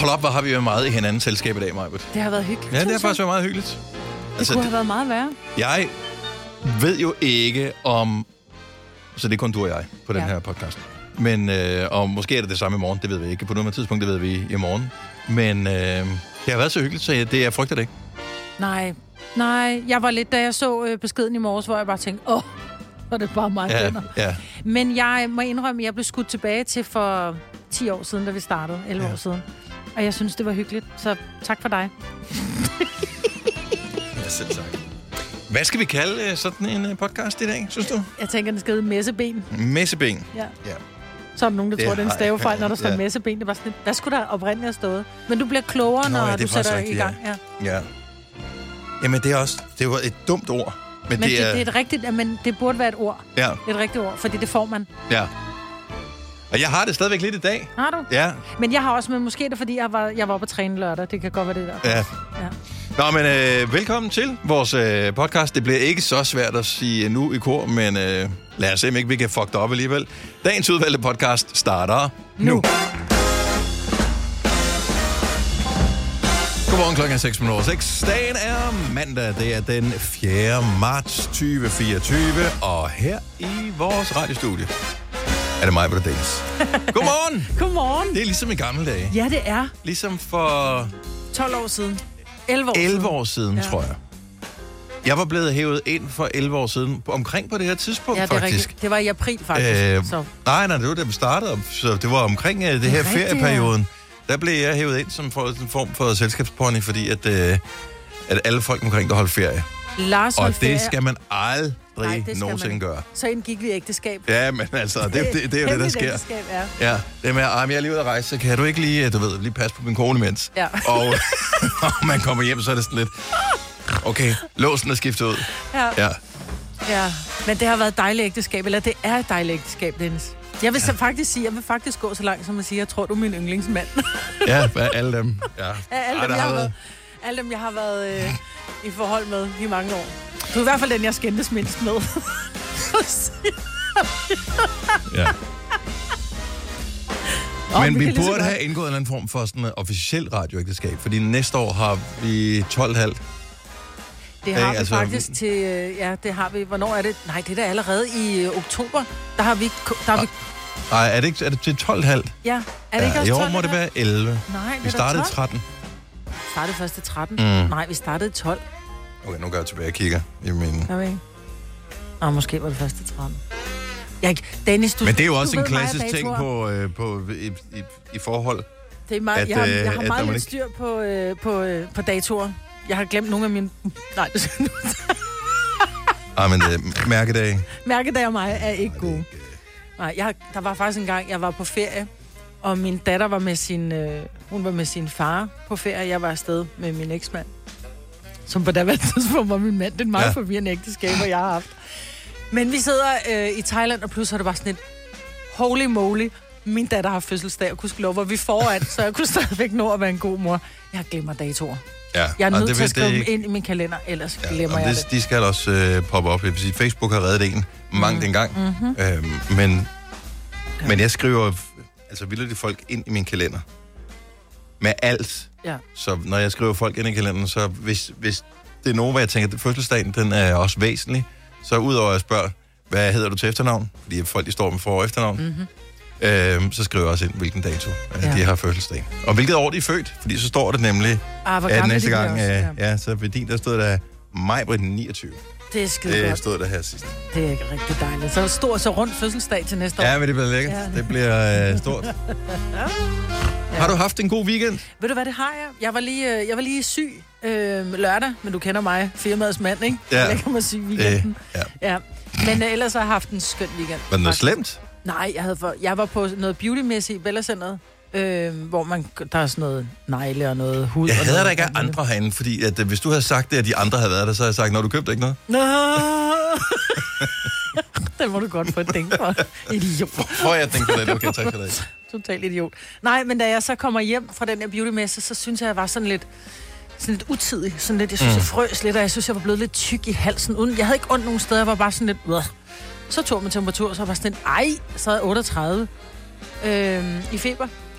Hold op, hvor har vi været meget i hinandens selskab i dag, Majbert. Det har været hyggeligt. Ja, det har faktisk været meget hyggeligt. Det kunne have været meget værre. Jeg ved jo ikke om... Så det er kun du og jeg på den her podcast. Men, og måske er det samme i morgen, det ved vi ikke. På noget tidspunkt, det ved vi i morgen. Men det har været så hyggeligt, så det jeg frygter det ikke. Nej, jeg var lidt, da jeg så beskeden i morges, hvor jeg bare tænkte, var det bare mig, ja. Men jeg må indrømme, at jeg blev skudt tilbage til for 10 år siden, da vi startede, 11 år siden. Og jeg synes, det var hyggeligt, så tak for dig. Ja, selv tak. Hvad skal vi kalde sådan en podcast i dag, synes du? Jeg tænker, den skal hedde Messeben. Messeben? Ja. Så er der nogen, der tror, det er en stavefejl, når der står Messeben. Det var sådan, hvad skulle der oprindeligt have stået? Men du bliver klogere, når du sætter i gang. Ja. Jamen, det var et dumt ord. Men det er et rigtigt, men det burde være et ord. Ja. Et rigtigt ord, fordi det får man. Ja. Og jeg har det stadigvæk lidt i dag. Har du? Ja. Men jeg har også, men måske er det, fordi jeg var oppe at træne lørdag. Det kan godt være det der. Ja. Nå, men velkommen til vores podcast. Det bliver ikke så svært at sige nu i kor, men lad os se, om ikke vi kan fuck det op alligevel. Dagens udvalgte podcast starter nu. Godmorgen, klokken er 6:06. Dagen er mandag. Det er den 4. marts 2024. Og her i vores radiostudie er det mig, der Dennis. Godmorgen! Godmorgen! Det er ligesom i gamle dage. Ja, det er. Ligesom for... 12 år siden. 11 år 11 år siden, tror jeg. Jeg var blevet hævet ind for 11 år siden, omkring på det her tidspunkt, faktisk. faktisk. Det var i april, faktisk. Nej, det var da vi startede, så det var omkring det her ferieperioden. Der blev jeg hævet ind som en form for selskabspony, fordi at alle folk omkring der holdt ferie. Lars holdt ferie. Og det skal man aldrig nogensinde gøre. Så indgik vi ægteskab. Ja, men altså, det er jo det, der sker. Ja, det med, jeg er lige ude at rejse, så kan du ikke lige passe på min kone imens. Ja. Og man kommer hjem, så er det sådan lidt, okay, låsen er skiftet ud. Ja, men det har været et dejligt ægteskab, eller det er et dejligt ægteskab, Dennis. Jeg vil faktisk gå så langt, som at sige, jeg tror, du er min yndlingsmand. Ja, alle dem. Ja. Alle dem, jeg har været i forhold med i mange år. Du er i hvert fald den, jeg skændtes mindst med. Ja. Men vi burde have indgået en eller anden form for sådan en officiel radioægteskab, fordi næste år har vi 12,5. Det har vi faktisk til... det har vi. Hvornår er det? Nej, det er da allerede i oktober. Der har vi... Nej, er det til 12,5? Ja, er det ikke også 12,5? I år må det være 11. Nej, vi startede 13. Startede først til 13? Nej, vi startede 12. Okay, nu går jeg tilbage og kigger i min... Måske var det først til 13. Dennis, men det er jo også en klassisk ting i forhold. Det er meget, jeg har meget lidt styr på datorer. Jeg har glemt nogle af mine... Nej, det skal nu. Men mærkedag. Mærkedag og mig er ikke gode. Nej, der var faktisk en gang, jeg var på ferie, og min datter var med sin far på ferie. Jeg var afsted med min eksmand, som på daværende tidspunkt var min mand. Det er meget forvirrende ægteskaber, jeg har haft. Men vi sidder i Thailand, og pludselig er det bare sådan et holy moly. Min datter har fødselsdag, og kunne lov, hvor vi foran, så jeg kunne stadigvæk nå at være en god mor. Jeg glemmer datoer. Ja. Jeg er nødt til at skrive dem ind i min kalender, ellers glemmer jeg det. De skal også poppe op. Jeg vil sige, Facebook har reddet en mange dengang. Men jeg skriver vildt folk ind i min kalender. Med alt. Ja. Så når jeg skriver folk ind i kalenderen, så hvis det er nogen, hvor jeg tænker, at fødselsdagen den er også væsentlig, så udover at jeg spørger, hvad hedder du til efternavn? Fordi folk, de står med for- og efternavn. Så skriver jeg også ind, hvilken dato de har fødselsdag. Og hvilket år de er født, fordi så står det nemlig, at næste gang, så ved din, der stod der Majbrit 29. Det er skide godt. Det stod der her sidst. Det er rigtig dejligt. Så rundt fødselsdag til næste år. Ja, men det bliver lækkert. Ja. Det bliver stort. Har du haft en god weekend? Ved du hvad, det har jeg. Jeg var lige syg lørdag, men du kender mig, firmaets mand, ikke? Ja. Jeg kan mig syg weekenden. Ja. Men ellers har jeg haft en skøn weekend. Var det noget slemt? Nej, jeg var på noget beauty-messe i Bellacenteret, hvor der er sådan noget negle og noget hud. Jeg hader der ikke af andre herinde, fordi at, hvis du havde sagt det, at de andre havde været der, så havde jeg sagt, når du købte ikke noget. Nå! Den må du godt få et ding for. Idiot. Får jeg tænke på det? Okay, tak for det. Total idiot. Nej, men da jeg så kommer hjem fra den her beauty-messe, så synes jeg var sådan lidt utidig. Sådan lidt, jeg synes, jeg frøs lidt, og jeg synes, jeg var blevet lidt tyk i halsen. Jeg havde ikke ondt nogen steder, jeg var bare sådan lidt... Så tog jeg med temperatur, så var sådan lidt, så havde jeg 38 i feber.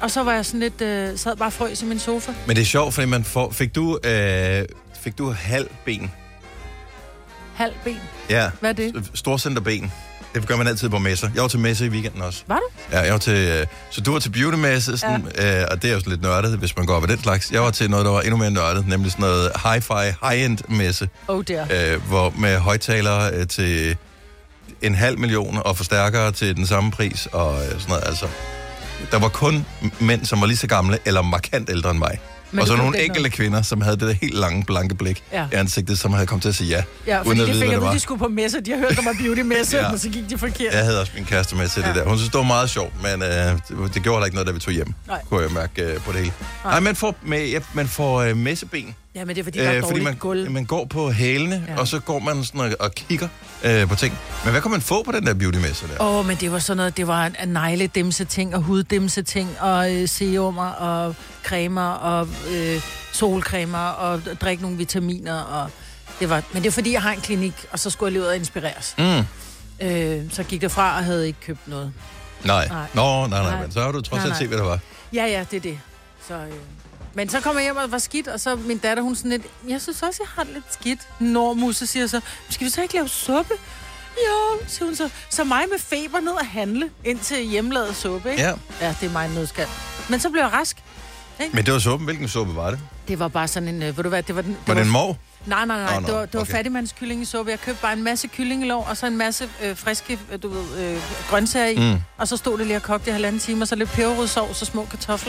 Og så var jeg sådan lidt, sad bare frøs i min sofa. Men det er sjovt, fordi fik du halv ben? Halv ben? Ja. Hvad er det? Storcenterben. Det gør man altid på messer. Jeg var til messe i weekenden også. Var du? Ja, jeg var til... så du var til beauty-messe, sådan, og det er jo sådan lidt nørdet, hvis man går på den slags. Jeg var til noget, der var endnu mere nørdet, nemlig sådan noget hi-fi, high-end-messe. Oh dear. Hvor med højtalere til 500.000 og forstærkere til den samme pris og sådan noget. Altså, der var kun mænd, som var lige så gamle eller markant ældre end mig. Men og så nogle enkelte kvinder, som havde det helt lange, blanke blik i ansigtet, som havde kommet til at sige ja. Ja, fordi det fik jeg ved, de skulle på messe. De har hørt, der var beauty-messe, og så gik de forkert. Jeg havde også min kæreste med til det der. Hun synes, det var meget sjovt, men det gjorde heller ikke noget, da vi tog hjem. Kunne jeg mærke på det hele. Nej, man får messeben. Ja, men det er fordi, der er dårligt gulv. Man går på hælene, og så går man sådan og kigger på ting. Men hvad kan man få på den der beauty-messe der? Men det var sådan noget, det var negledimse-ting og huddimse-ting og serumer og cremer og solcremer og drikke nogle vitaminer. Og men det er fordi, jeg har en klinik, og så skulle jeg lige ud og inspireres. Så gik jeg fra og havde ikke købt noget. Nej, men så har du trods alt set, hvad det var. Ja, det er det. Så... Men så kommer jeg hjem og var skidt, og så min datter, hun sådan lidt, jeg synes også, jeg har det lidt skidt. Musse siger så, skal vi så ikke lave suppe? Jo, siger hun så. Så mig med feber ned og handle ind til hjemmelavet suppe, ikke? Ja, det er mig en nødskal. Men så blev jeg rask. Ikke? Men det var suppen. Hvilken suppe var det? Det var bare sådan en, ved du hvad, det var den... Var det en mor? Nej. Det var fattigmandskyllingesuppe. Jeg købte bare en masse kyllingelår, og så en masse friske, grøntsager i. Og så stod det lige og kogte i 1,5 time, og så lidt peberrodsovs og små kartofler.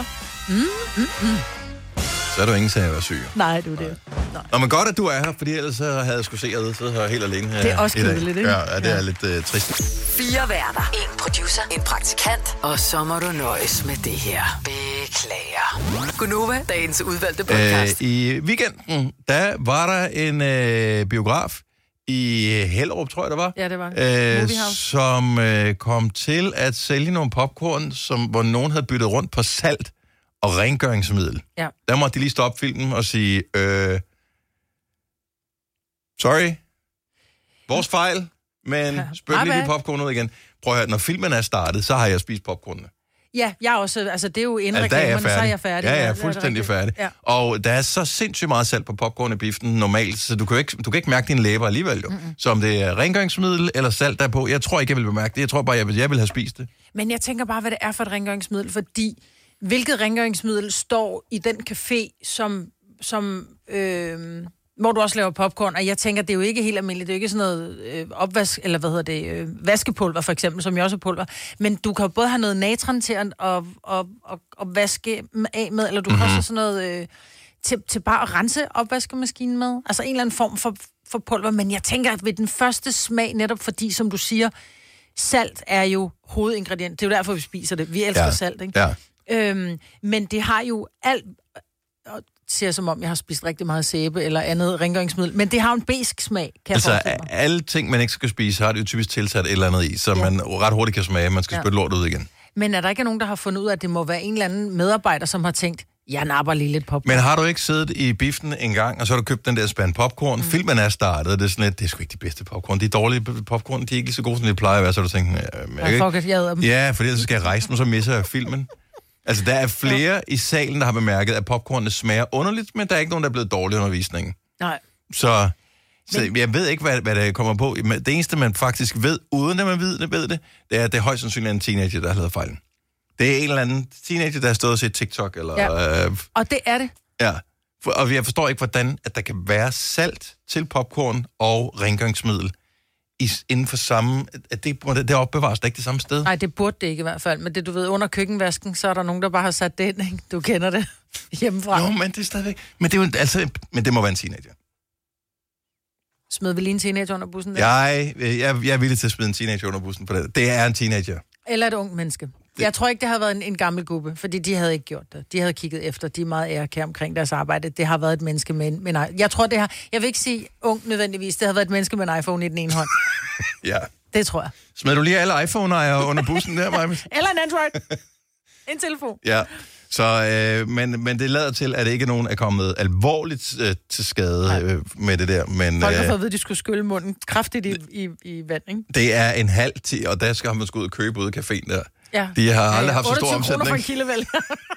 Så er du ingen sag at være syg. Nej, det er det. Nå, men godt, at du er her, fordi ellers havde jeg sgu set, at jeg sidder her helt alene. Det er også kedeligt, ikke? Ja, det er lidt trist. 4 værter, 1 producer, en praktikant, og så må du nøjes med det her. Beklager. Gunova, dagens udvalgte podcast. I weekenden, der var der en biograf i Hellerup, tror jeg, det var. Ja, det var. Som kom til at sælge nogle popcorn, hvor nogen havde byttet rundt på salt og rengøringsmiddel. Ja. Der måtte de lige stoppe filmen og sige, sorry, vores fejl, men spyt lige de popcorn ud igen. Prøv at høre, når filmen er startet, så har jeg spist popcornene. Ja, jeg også, altså det er jo inden reklamerne, så er jeg færdig. Ja, jeg er fuldstændig færdig. Ja. Og der er så sindssygt meget salt på popcorn i biften normalt, så du kan ikke mærke dine læber alligevel jo. Så om det er rengøringsmiddel eller salt derpå, jeg tror ikke, jeg vil bemærke det. Jeg tror bare, jeg vil have spist det. Men jeg tænker bare, hvad det er for et rengøringsmiddel, fordi hvilket rengøringsmiddel står i den café, som hvor du også laver popcorn, og jeg tænker, det er jo ikke helt almindeligt, det er jo ikke sådan noget opvask, eller vaskepulver for eksempel, som jo også er pulver, men du kan jo både have noget natron til at vaske af med, eller du kan også sådan noget til bare at rense opvaskemaskinen med, altså en eller anden form for pulver, men jeg tænker, at ved den første smag, netop fordi, som du siger, salt er jo hovedingredient, det er jo derfor, vi spiser det, vi elsker salt, ikke? Ja. Men det har jo alt, siger som om, jeg har spist rigtig meget sæbe eller andet rengøringsmiddel, men det har en besk smag, kan jeg forestille mig. Alle ting, man ikke skal spise, har det jo typisk tilsat et eller andet i, så man ret hurtigt kan smage, man skal spytte lort ud igen. Men er der ikke nogen, der har fundet ud af, at det må være en eller anden medarbejder, som har tænkt, jeg napper lige lidt popcorn? Men har du ikke siddet i biffen en gang, og så har du købt den der spand popcorn, filmen er startet, det er sådan lidt, det er sgu ikke de bedste popcorn, de dårlige popcorn, de er ikke lige så gode, som de plejer at være, så du tænker, ja, for ellers skal jeg rejse mig, så misser jeg filmen. Altså, der er flere i salen, der har bemærket, at popcornene smager underligt, men der er ikke nogen, der er blevet dårlig undervisning. Nej. Så jeg ved ikke, hvad der kommer på. Det eneste, man faktisk ved, uden at man ved det, det er, at det er højst sandsynligt en teenager, der har lavet fejlen. Det er en eller anden teenager, der har stået og set TikTok. Eller, og det er det. Ja. Og jeg forstår ikke, hvordan at der kan være salt til popcorn og rengøringsmiddel inden for samme... Det opbevares da ikke det samme sted. Nej, det burde det ikke i hvert fald. Men det, du ved, under køkkenvasken, så er der nogen, der bare har sat det ind, ikke? Du kender det hjemmefra. Jo, men det er stadigvæk... Men det er jo altså... Men det må være en teenager. Smed vi lige en teenager under bussen der? Jeg er villig til at smide en teenager under bussen på det. Det er en teenager. Eller et ung menneske. Jeg tror ikke, det har været en gammel gruppe, fordi de havde ikke gjort det. De havde kigget efter, de er meget ærekære omkring deres arbejde. Det har været et menneske med en jeg tror, det har... Jeg vil ikke sige ung nødvendigvis, det har været et menneske med en iPhone i den ene hånd. Ja. Det tror jeg. Smed du lige alle iPhone-ejere under bussen der, Maja? Eller en Android. En telefon. Ja. Så, men det lader til, at ikke nogen er kommet alvorligt til skade med det der. Men, folk har fået at vide, at de skulle skylle munden kraftigt i vand, ikke? Det er en halv og der skal man sgu ud og købe ude i caféen der. Ja. De har aldrig haft så stor omsætning. 28 kroner for en kilde, vel?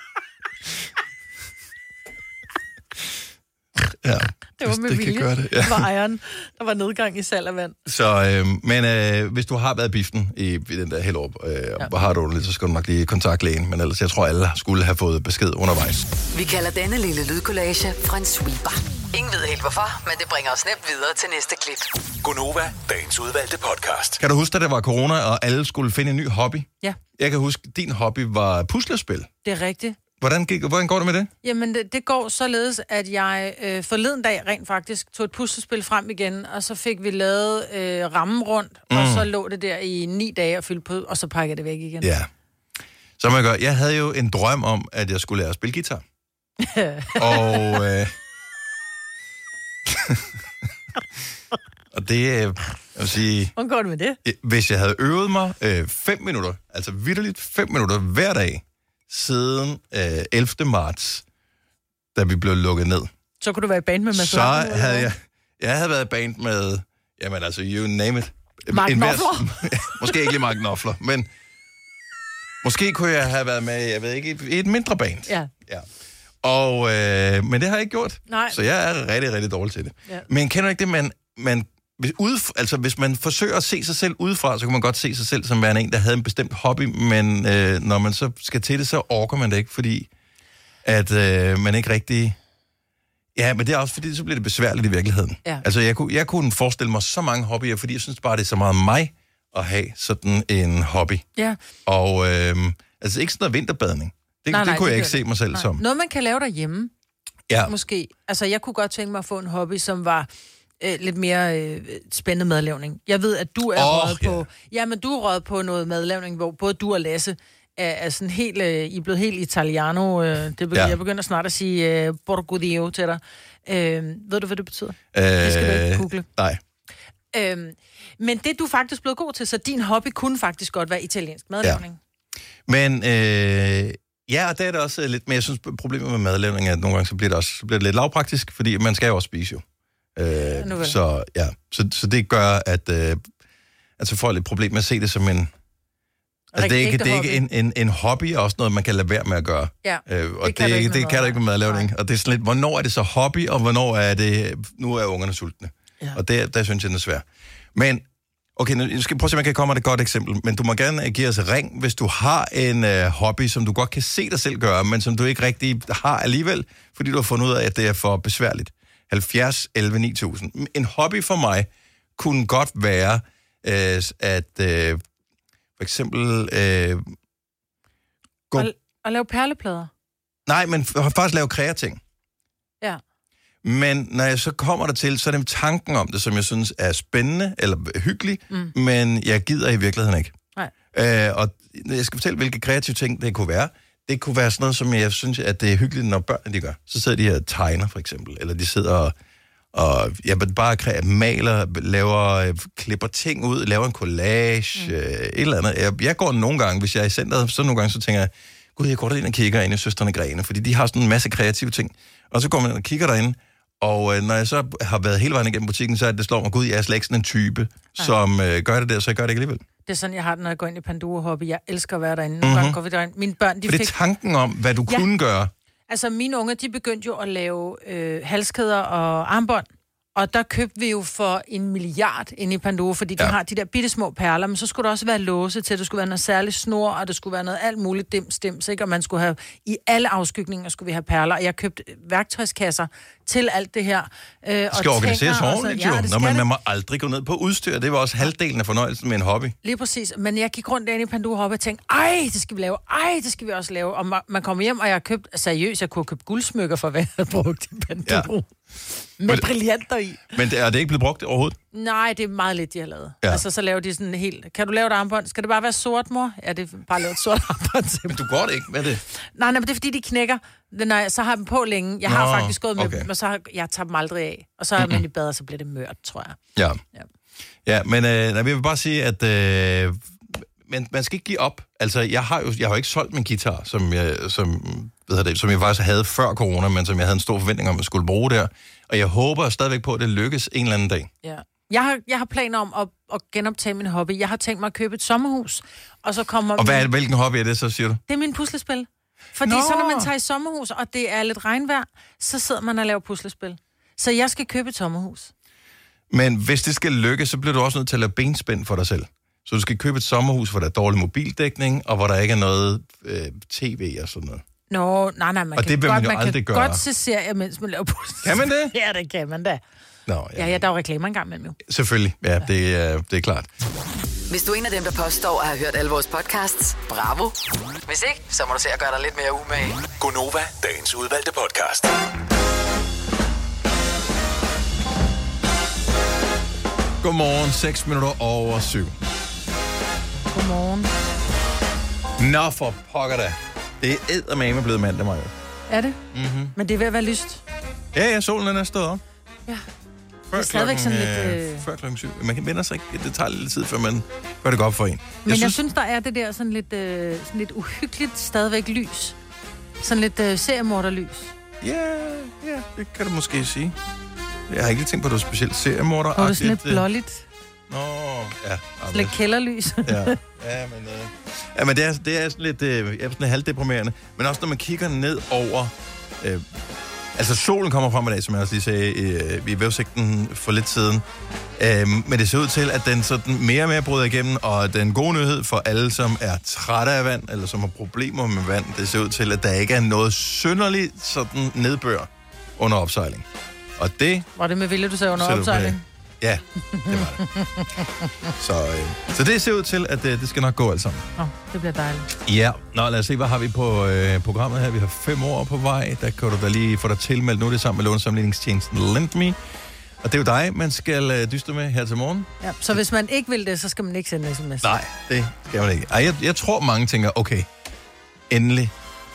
Ja, det var med vilje. Gøre det. Ja. Det var ejeren. Der var nedgang i salg af vand. Så, men hvis du har været biften i den der Hellerup, og har du lidt, så skal du nok lige kontakte lægen. Men ellers, jeg tror, alle skulle have fået besked undervejs. Vi kalder denne lille lydkollage en sweeper. Ingen ved helt hvorfor, men det bringer os nemt videre til næste klip. Gonova, dagens udvalgte podcast. Kan du huske, at der var corona, og alle skulle finde en ny hobby? Ja. Jeg kan huske, at din hobby var puslespil. Det er rigtigt. Hvordan går det med det? Jamen, det går således, at jeg forleden dag rent faktisk tog et puslespil frem igen, og så fik vi lavet rammen rundt, og så lå det der i 9 dage og fyldte på, og så pakkede jeg det væk igen. Ja. Så må jeg gøre. Jeg havde jo en drøm om, at jeg skulle lære at spille guitar. Og... og det, jeg vil sige... Hvordan går det med det? Hvis jeg havde øvet mig 5 minutter, altså vitterligt 5 minutter hver dag, siden 11. marts, da vi blev lukket ned. Så kunne du være i band med Mads Så havde jeg havde været i band med, jamen altså, you name it. Mark Knopfler? Måske ikke lige Mark Knopfler, men måske kunne jeg have været med, jeg ved ikke, i et mindre band. Ja. Og, men det har jeg ikke gjort. Nej. Så jeg er rigtig, rigtig dårlig til det. Ja. Men kender du ikke det, hvis man forsøger at se sig selv udefra, så kan man godt se sig selv som værende en, der havde en bestemt hobby, men når man så skal til det, så orker man det ikke, fordi at man ikke rigtig... Ja, men det er også fordi, så bliver det besværligt i virkeligheden. Ja. Altså, jeg kunne forestille mig så mange hobbyer, fordi jeg synes bare, det er så meget mig at have sådan en hobby. Ja. Og altså ikke sådan noget vinterbadning. Det kunne jeg ikke se mig selv som. Noget, man kan lave derhjemme. Ja. Måske. Altså, jeg kunne godt tænke mig at få en hobby, som var lidt mere spændende madlavning. Jeg ved, at du er røget på... Ja, men du er røget på noget madlavning, hvor både du og Lasse er sådan helt... I er blevet helt italiano. Jeg begynder snart at sige borgodio til dig. Ved du, hvad det betyder? Det skal du ikke google. Nej. Men det er du faktisk blevet god til, så din hobby kunne faktisk godt være italiensk madlavning. Ja. Men og det er det også lidt, men jeg synes, problemet med madlavning er, at nogle gange så bliver det lidt lavpraktisk, fordi man skal jo også spise jo. Så det gør, at altså får lidt problem med at se det som en... Altså, det er ikke en hobby, og også noget, man kan lade være med at gøre. Ja, og det kan du ikke med madlavning. Og det er sådan lidt, hvornår er det så hobby, og hvornår er det... Nu er ungerne sultne. Ja. Og der synes jeg, det er svært. Men, okay, nu skal jeg prøve at se, om jeg kan komme med et godt eksempel. Men du må gerne give os et ring, hvis du har en hobby, som du godt kan se dig selv gøre, men som du ikke rigtig har alligevel, fordi du har fundet ud af, at det er for besværligt. 70 11 9000. En hobby for mig kunne godt være, at for eksempel at lave perleplader. Nej, men faktisk lave kreating. Ja. Men når jeg så kommer der til, så er det tanken om det, som jeg synes er spændende eller hyggelig, men jeg gider i virkeligheden ikke. Nej. Og jeg skal fortælle, hvilke kreative ting det kunne være. Det kunne være sådan noget, som jeg synes, at det er hyggeligt, når børnene de gør. Så sidder de her og tegner, for eksempel. Eller de sidder og bare maler, klipper ting ud, laver en collage, et eller andet. Jeg går nogle gange, hvis jeg er i centret, så nogle gange så tænker jeg, gud, jeg går derind og kigger ind i Søstrene Grene, fordi de har sådan en masse kreative ting. Og så går man og kigger derinde, og når jeg så har været hele vejen igennem butikken, så det slår mig, gud, jeg er slet ikke sådan en type, som gør det der, så jeg gør det ikke alligevel. Det er sådan, jeg har det, når jeg går ind i Pandora Hobby. Jeg elsker at være derinde. Nogle gange går vi derind. Mine børn, det er tanken om, hvad du kunne gøre. Altså, mine unger, de begyndte jo at lave halskæder og armbånd. Og der købte vi jo for 1 milliard inde i Pandora, fordi de har de der bittesmå perler, men så skulle der også være låse til, at der skulle være noget særligt snor, og der skulle være noget alt muligt dims, ikke? Og man skulle have, i alle afskygninger skulle vi have perler, og jeg købte værktøjskasser til alt det her. Det skal organiseres ordentligt jo, når man må aldrig gå ned på udstyr. Det var også halvdelen af fornøjelsen med en hobby. Lige præcis, men jeg gik rundt derinde i Pandora Hobby og tænkte, det skal vi lave, det skal vi også lave. Og man kommer hjem, og jeg har købt, seriøst, jeg kunne have købt guldsmykker for, hvad jeg havde brugt i Pandora. Ja. Med brillanter i. Men er det ikke blevet brugt overhovedet? Nej, det er meget lidt, de har lavet. Ja. Altså, så laver de sådan helt... Kan du lave et armbånd? Skal det bare være sort, mor? Ja, det er bare lavet et sort armbånd til. Men du går det ikke med det? Nej, men det er fordi, de knækker. Så har jeg dem på længe. Jeg har faktisk gået med dem, og så har jeg taget dem aldrig af. Og så er man i bad, og så bliver det mørkt, tror jeg. Ja, men jeg vil bare sige, at men man skal ikke give op. Altså, jeg har jo ikke solgt min guitar, som jeg faktisk havde før corona, men som jeg havde en stor forventning om, at jeg skulle bruge der. Og jeg håber stadigvæk på, at det lykkes en eller anden dag. Ja. Jeg har planer om at genoptage min hobby. Jeg har tænkt mig at købe et sommerhus, og så kommer... Og hvilken hobby er det så, siger du? Det er min puslespil. Fordi så når man tager i sommerhus, og det er lidt regnvejr, så sidder man og laver puslespil. Så jeg skal købe et sommerhus. Men hvis det skal lykkes, så bliver du også nødt til at lave benspænd for dig selv. Så du skal købe et sommerhus, hvor der er dårlig mobildækning, og hvor der ikke er noget tv og sådan noget. Nå, nej, man og kan, det man kan godt se serier, mens man laver puslespil. Kan man det? Ja, det kan man da. Nå, ja, der er jo reklamer engang med mig. Selvfølgelig, ja, det er klart. Hvis du er en af dem, der påstår at have hørt alle vores podcasts, bravo. Hvis ikke, så må du se at gøre dig lidt mere umage. Gonova, dagens udvalgte podcast. Godmorgen, 6 minutter over 7. Godmorgen. Nå for pokker da. Det er eddermame blevet mandag, Maja. Er det? Mm-hmm. Men det er ved at være lyst. Ja, solen er stået op. Ja. Det er stadigvæk sådan lidt... Før klokken 7. Man kan vende sig ikke. Det tager lidt tid, før det går op for en. Jeg synes, der er det der sådan lidt uhyggeligt stadigvæk lys. Sådan lidt seriemorderlys. Ja, det kan du måske sige. Jeg har ikke tænkt på, at du er specielt seriemorder. Og det er sådan lidt blåligt. Nå, ja. Lidt kælderlys. Men det er sådan lidt sådan halvdeprimerende. Men også når man kigger ned over... altså solen kommer frem i dag, som jeg også lige sagde i vævsigten for lidt siden. Men det ser ud til, at den sådan mere og mere bryder igennem, og den gode nyhed for alle, som er trætte af vand, eller som har problemer med vand, det ser ud til, at der ikke er noget synderligt sådan nedbør under opsejling. Og det... Var det med vilje, du sagde under opsejling? Ja, det var det. Så det ser ud til, at det skal nok gå alt sammen. Det bliver dejligt. Ja, lad os se, hvad har vi på programmet her. Vi har 5 år på vej. Der kan du da lige få dig tilmeldt. Nu er det sammen med lånesamligningstjenesten LendMe. Og det er jo dig, man skal dyste med her til morgen. Ja, så hvis man ikke vil det, så skal man ikke sende sms. Nej, det skal man ikke. Jeg tror, mange tænker, okay, endelig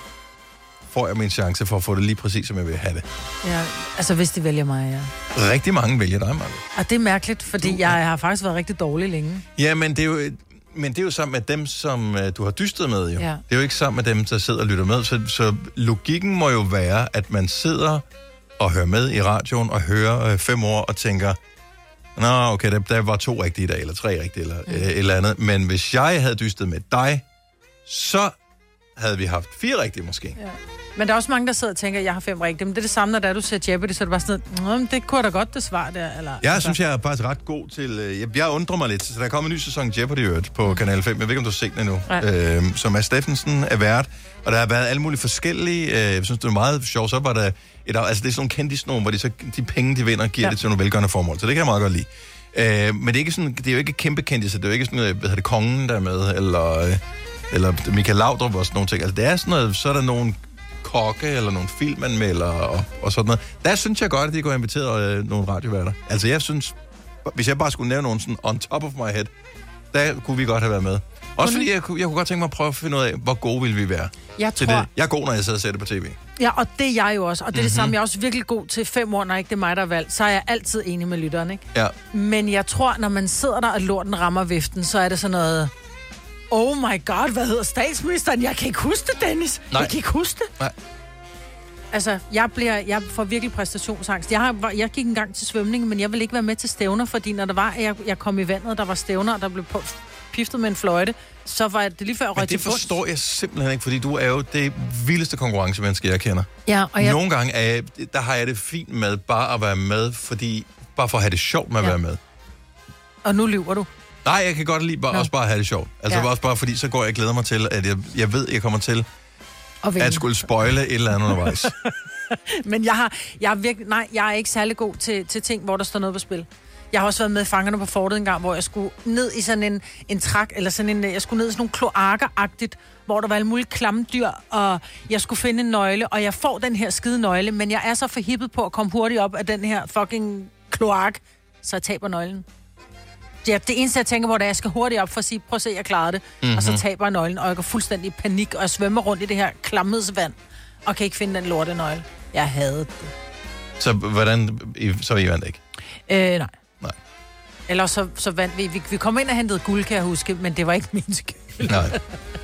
får jeg min chance for at få det lige præcis, som jeg vil have det. Ja, altså hvis de vælger mig, ja. Rigtig mange vælger dig, Marve. Og det er mærkeligt, fordi jeg har faktisk været rigtig dårlig længe. Ja, men det er jo sammen med dem, som du har dystet med, jo. Ja. Det er jo ikke sammen med dem, der sidder og lytter med. Så logikken må jo være, at man sidder og hører med i radioen og hører 5 år og tænker, nå, okay, der var 2 rigtige i dag, eller 3 rigtige, eller et eller andet. Men hvis jeg havde dystet med dig, så havde vi haft 4 rigtige måske. Ja. Men der er også mange, der sidder og tænker, at jeg har 5 rigtige. Men det er det samme, når du ser Jeopardy, så er det bare sådan noget, det kunne da godt det svar der. Eller, jeg synes, jeg er faktisk ret god til... Jeg undrer mig lidt. Så der kommer en ny sæson Jeopardy på Kanal 5. Jeg ved ikke, om du har set den endnu. Som Mads Steffensen er vært. Og der har været alle mulige forskellige... jeg synes, det er meget sjovt. Så var der det er sådan nogle kendisnogen, hvor de penge, de vinder, giver det til nogle velgørende formål. Så det kan jeg meget godt lide. Men det er jo ikke kæmpe kendisser. Det er jo ikke sådan noget, kongen der er med, eller Michael Laudrup og sådan nogle ting. Altså, det er sådan noget, så er der nogle kokke, eller nogle filmanmeldere og sådan noget. Der synes jeg godt, at de kunne have inviteret nogle radioværter. Altså, jeg synes, hvis jeg bare skulle nævne nogen sådan on top of my head, der kunne vi godt have været med. Også fordi jeg kunne godt tænke mig at prøve at finde ud af, hvor gode ville vi være. Jeg er god, når jeg sidder og ser det på tv. Ja, og det er jeg jo også. Og det er det samme. Jeg er også virkelig god til 5 år, når ikke det er mig, der er valgt. Så er jeg altid enig med lytteren, ikke? Ja. Men jeg tror, når man sidder der, og lorten rammer viften, så er det sådan noget... Oh my god, hvad hedder statsministeren? Jeg kan ikke huske det, Dennis. Nej. Jeg kan ikke huske det. Nej. Altså, jeg får virkelig præstationsangst. Jeg gik engang til svømning, men jeg vil ikke være med til stævner, fordi når der var, jeg kom i vandet, og der var stævner, og der blev piftet med en fløjte, så var det lige før jeg røg til bunds. Det forstår jeg simpelthen ikke, fordi du er jo det vildeste konkurrencemenneske, jeg kender. Ja, og nogle gange der har jeg det fint med bare at være med, bare for at have det sjovt med at være med. Og nu lyver du. Nej, jeg kan godt lide også bare have det sjovt. Altså også bare fordi, så går jeg og glæder mig til, at jeg ved, jeg kommer til at skulle spoile et eller andet undervejs. Men jeg er ikke særlig god til ting, hvor der står noget på spil. Jeg har også været med i Fangerne på Fortet en gang, hvor jeg skulle ned i sådan en trak, eller jeg skulle ned i sådan nogle kloakker-agtigt, hvor der var alle mulige klamme dyr, og jeg skulle finde en nøgle, og jeg får den her skide nøgle, men jeg er så forhippet på at komme hurtigt op af den her fucking kloak, så jeg taber nøglen. Ja, det eneste, jeg tænker på, det er, at jeg skal hurtigt op for at sige, prøv at se, jeg klarede det. Mm-hmm. Og så taber jeg nøglen, og jeg går fuldstændig i panik, og jeg svømmer rundt i det her klammedsvand, og kan ikke finde den lorte nøgle. Jeg havde det. Så hvordan, så I vandt ikke? Nej. Eller så vandt vi. Vi kom ind og hentede guld, kan jeg huske, men det var ikke min skyld. Nej.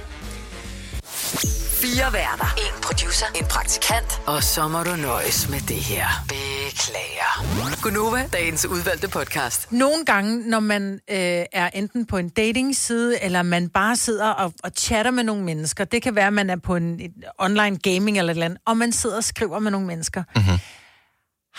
4 værter. 1 producer. 1 praktikant. Og så må du nøjes med det her. Beklager. Gonova, dagens udvalgte podcast. Nogle gange, når man er enten på en datingside, eller man bare sidder og chatter med nogle mennesker, det kan være, at man er på en online gaming eller et eller andet, og man sidder og skriver med nogle mennesker. Mm-hmm. Har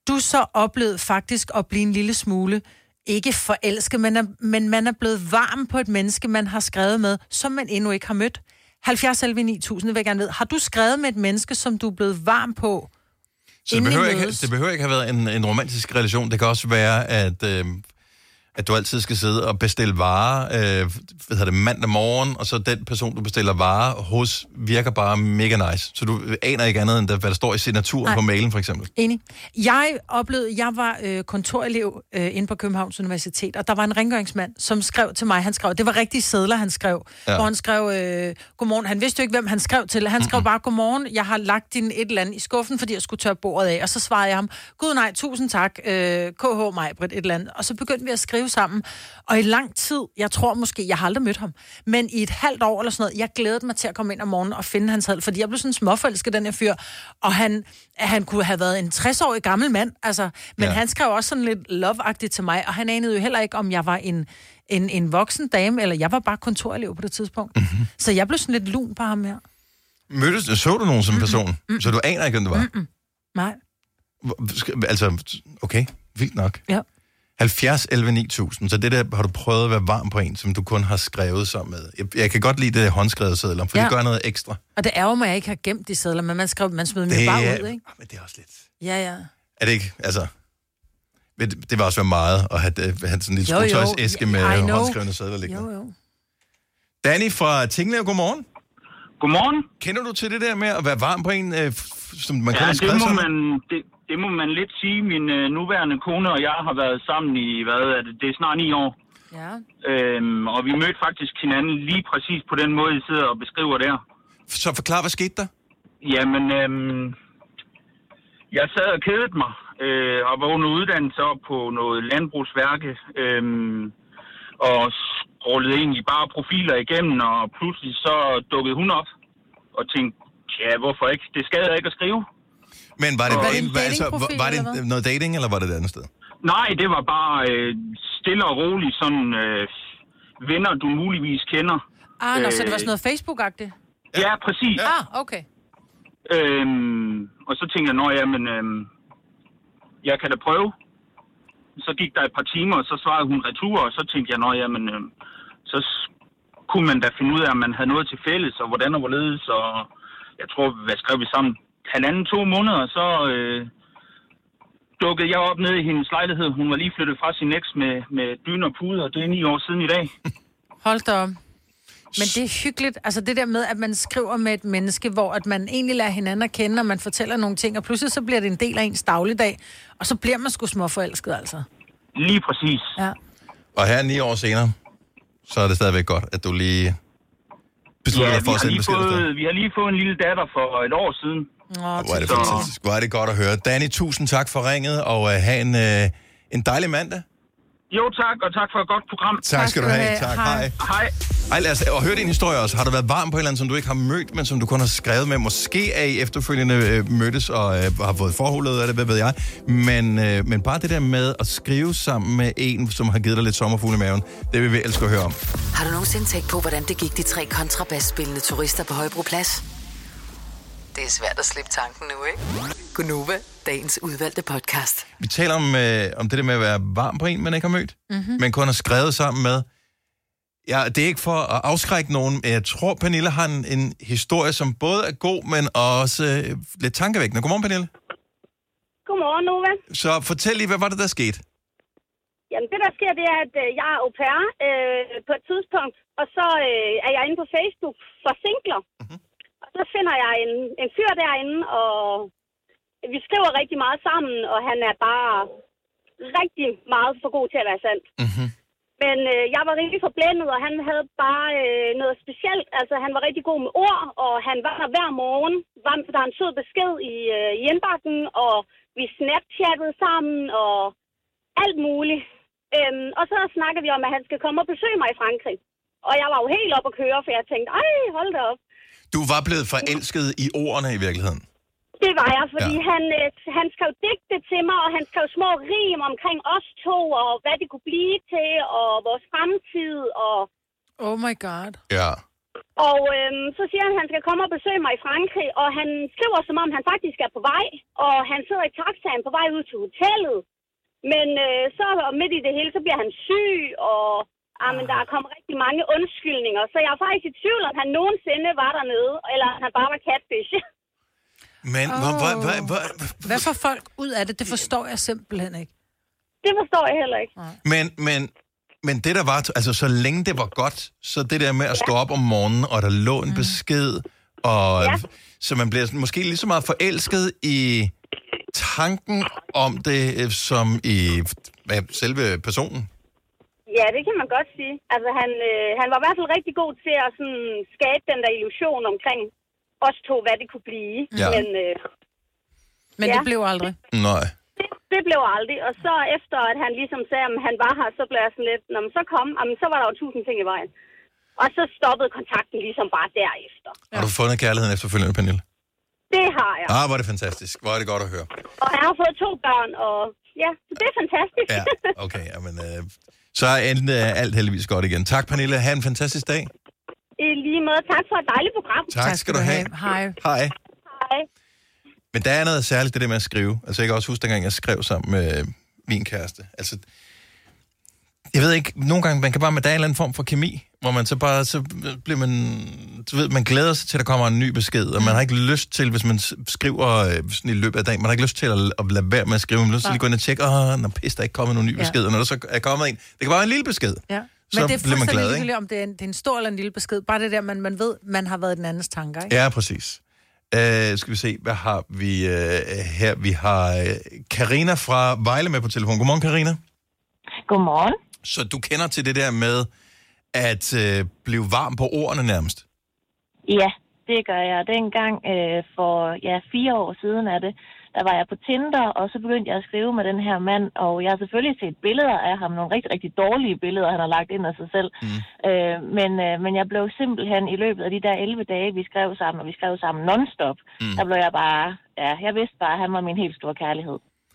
du så oplevet faktisk at blive en lille smule, ikke forelsket, men man er blevet varm på et menneske, man har skrevet med, som man endnu ikke har mødt? 70 11 9000, det vil jeg gerne vide. Har du skrevet med et menneske, som du er blevet varm på? Så det behøver ikke have været en romantisk relation. Det kan også være, at du altid skal sidde og bestille varer, mandag morgen, og så den person, du bestiller varer hos, virker bare mega nice. Så du aner ikke andet, end hvad der står i signaturen på mailen, for eksempel. Enig. Jeg var kontorelev inde på Københavns Universitet, og der var en rengøringsmand, som skrev til mig. Det var rigtige sedler, han skrev. Ja. Hvor han skrev, godmorgen. Han vidste jo ikke, hvem han skrev til. Han skrev bare, godmorgen, jeg har lagt din et eller andet i skuffen, fordi jeg skulle tørre bordet af. Og så svarede jeg ham, gud nej, tusind tak, KH Majbrit, et eller andet. Og så begyndte vi at skrive sammen. Og i lang tid, jeg tror måske, jeg har aldrig mødt ham, men i et halvt år eller sådan noget, jeg glædede mig til at komme ind om morgenen og finde hans havde, fordi jeg blev sådan småforelsket, den her fyr, og han kunne have været en 60-årig gammel mand, altså, men han skrev også sådan lidt love-agtigt til mig, og han anede jo heller ikke, om jeg var en voksen dame, eller jeg var bare kontorelev på det tidspunkt. Mm-hmm. Så jeg blev sådan lidt lun på ham her. Så du nogen som person? Så du aner ikke, hvem det var? Nej. Altså, okay, vildt nok. Ja. 70 11 9000, så det der har du prøvet at være varm på en, som du kun har skrevet sammen med. Jeg kan godt lide det håndskrevede sedler, for det gør noget ekstra. Og det ærger mig, at jeg ikke har gemt de sedler, men man smider dem jo bare ud, ikke? Men det er også lidt... Ja. Er det ikke, altså... Det var også være meget at have sådan en lille skotøjsæske med håndskrevne sedler liggende. Jo. Danny fra Tinglev, godmorgen. Godmorgen. Kender du til det der med at være varm på en, som man kan have skrevet sammen? Det må man lidt sige. Min nuværende kone og jeg har været sammen i, det er snart 9 år. Ja. Og vi mødte faktisk hinanden lige præcis på den måde, I sidder og beskriver der. Så forklar, hvad skete der? Jamen, jeg sad og kedede mig, og var under uddannelse op på noget landbrugsværke, og scrollede egentlig bare profiler igennem, og pludselig så dukkede hun op, og tænkte, ja, hvorfor ikke? Det skader ikke at skrive. Men var det noget dating, eller var det et andet sted? Nej, det var bare stille og roligt, sådan venner, du muligvis kender. Så det var sådan noget Facebook-agtigt? Ja, præcis. Ja. Okay. Og så tænkte jeg, jeg kan da prøve. Så gik der et par timer, og så svarede hun retur, og så tænkte jeg, så kunne man da finde ud af, om man havde noget til fælles, og hvordan og hvorledes, og jeg tror, hvad skrev vi sammen? 1,5-2 måneder, så dukkede jeg op nede i hendes lejlighed. Hun var lige flyttet fra sin eks med dyne og puder, og det er 9 år siden i dag. Hold da op. Men det er hyggeligt, altså det der med, at man skriver med et menneske, hvor at man egentlig lærer hinanden at kende, og man fortæller nogle ting, og pludselig så bliver det en del af ens dagligdag, og så bliver man sgu småforelsket, altså. Lige præcis. Ja. Og her 9 år senere, så er det stadigvæk godt, at du lige beslutter dig for at sende besked. Vi har lige fået en lille datter for et år siden. Hvor er det fantastisk. Hvor er det godt at høre. Danny, tusind tak for ringet, og have en dejlig mandag. Jo, tak, og tak for et godt program. Tak skal du have. Tak, hej. Ej, lad os høre din historie også. Har du været varm på et eller andet, som du ikke har mødt, men som du kun har skrevet med? Måske er I efterfølgende mødtes og har fået forholdet af det, hvad ved jeg. Men bare det der med at skrive sammen med en, som har givet dig lidt sommerfugle i maven, det vil vi elske at høre om. Har du nogensinde tænkt på, hvordan det gik de 3 kontrabasspillende turister på Højbroplads? Det er svært at slippe tanken nu, ikke? Gunova, dagens udvalgte podcast. Vi taler om det der med at være varm på en, man ikke har mødt, men kun har skrevet sammen med. Ja, det er ikke for at afskrække nogen. Jeg tror, Pernille har en historie, som både er god, men også lidt tankevækkende. Godmorgen, Pernille. Godmorgen, Nova. Så fortæl lige, hvad var det, der skete? Jamen, det der sker, det er, at jeg er au pair på et tidspunkt, og så er jeg inde på Facebook for singler. Og så finder jeg en fyr derinde, og vi skriver rigtig meget sammen, og han er bare rigtig meget for god til at være sandt. Men jeg var rigtig forblændet, og han havde bare noget specielt. Altså, han var rigtig god med ord, og han var der hver morgen. Der var en sød besked i indbakken, og vi snapchattede sammen, og alt muligt. Og så snakker vi om, at han skal komme og besøge mig i Frankrig. Og jeg var jo helt op at køre, for jeg tænkte, hold da op. Du var blevet forelsket i ordene i virkeligheden? Det var jeg, fordi han skrev digte til mig, og han skrev små rim omkring os to, og hvad det kunne blive til, og vores fremtid, og... Oh my god. Ja. Og så siger han, at han skal komme og besøge mig i Frankrig, og han skriver, som om han faktisk er på vej, og han sidder i taxaen på vej ud til hotellet. Men så midt i det hele, så bliver han syg, og men der er kommet rigtig mange undskyldninger. Så jeg er faktisk i tvivl, om han nogensinde var dernede, eller han bare var catfish. Men hvad får folk ud af det? Det forstår jeg simpelthen ikke. Det forstår jeg heller ikke. Men det der var, altså så længe det var godt, så det der med at stå op om morgenen, og der lå en besked, og så man bliver måske lige så meget forelsket i tanken om det, som i selve personen. Ja, det kan man godt sige. Altså han var i hvert fald rigtig god til at sådan skabe den der illusion omkring os to, hvad det kunne blive. Ja. Men det blev aldrig. Nej. Det blev aldrig, og så efter, at han ligesom sagde, at han var her, så blev jeg sådan lidt, så kom, så var der jo 1000 ting i vejen. Og så stoppede kontakten ligesom bare derefter. Ja. Har du fundet kærligheden efterfølgende, Pernille? Det har jeg. Hvor er det fantastisk. Hvor er det godt at høre. Og jeg har fået 2 børn, og ja, så det er fantastisk. Ja, okay, jamen, så er alt heldigvis godt igen. Tak, Pernille. Ha' en fantastisk dag. I lige måde. Tak for et dejligt program. Tak skal du have. Hej. Hej. Hej. Men der er noget særligt, det der med at skrive. Altså, jeg kan også huske, dengang jeg skrev sammen med min kæreste. Altså, jeg ved ikke, nogle gange, man kan bare med, der er en eller anden form for kemi, hvor man så bliver man, du ved, man glæder sig til, at der kommer en ny besked, og man har ikke lyst til, hvis man skriver sådan i løbet af dagen, man har ikke lyst til at lade være med at skrive, man har lyst til at gå ind og tjekke, der er ikke kommet nogen ny besked, og når der så er kommet en, det kan bare være en lille besked. Ja. Men det er fuldstændig ligegyldigt, om det er en stor eller en lille besked. Bare det der, man ved, man har været i den andens tanker, ikke? Ja, præcis. Skal vi se, hvad har vi her? Vi har Karina fra Vejle med på telefon. Godmorgen, Karina. Godmorgen. Så du kender til det der med at blive varm på ordene nærmest? Ja, det gør jeg. Dengang for 4 år siden er det, der var jeg på Tinder, og så begyndte jeg at skrive med den her mand, og jeg har selvfølgelig set billeder af ham, nogle rigtig, rigtig dårlige billeder, han har lagt ind af sig selv. Men jeg blev simpelthen i løbet af de der 11 dage, vi skrev sammen, og vi skrev sammen non-stop, der blev jeg bare, jeg vidste bare, at han var min helt store kærlighed.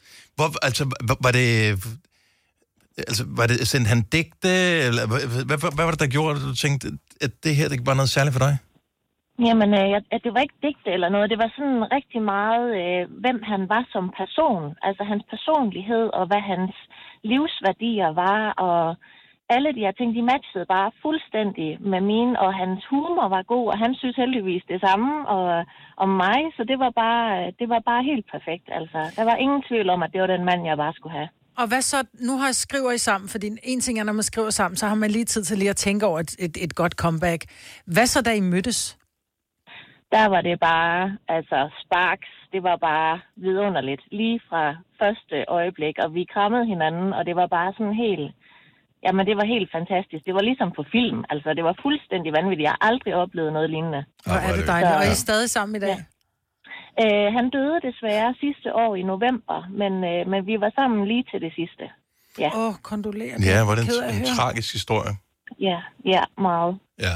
Var det sendte han digte, eller hvad var det, der gjorde, at du tænkte, at det her, det var noget særligt for dig? Jamen, det var ikke digte eller noget. Det var sådan rigtig meget, hvem han var som person. Altså hans personlighed, og hvad hans livsværdier var, og alle de her ting, de matchede bare fuldstændig med mine, og hans humor var god, og han synes heldigvis det samme om mig, så det var bare helt perfekt. Altså, der var ingen tvivl om, at det var den mand, jeg bare skulle have. Og hvad så, nu skriver I sammen, fordi en ting er, når man skriver sammen, så har man lige tid til lige at tænke over et godt comeback. Hvad så, da I mødtes? Der var det bare, sparks, det var bare vidunderligt, lige fra første øjeblik, og vi krammede hinanden, og det var bare sådan helt, det var helt fantastisk. Det var ligesom på film, altså det var fuldstændig vanvittigt. Jeg har aldrig oplevet noget lignende. Hvor er det dejligt, og I er stadig sammen i dag? Ja. Han døde desværre sidste år i november, men vi var sammen lige til det sidste. Ja. Kondolerer. Ja, var det en tragisk historie? Ja, meget. Ja.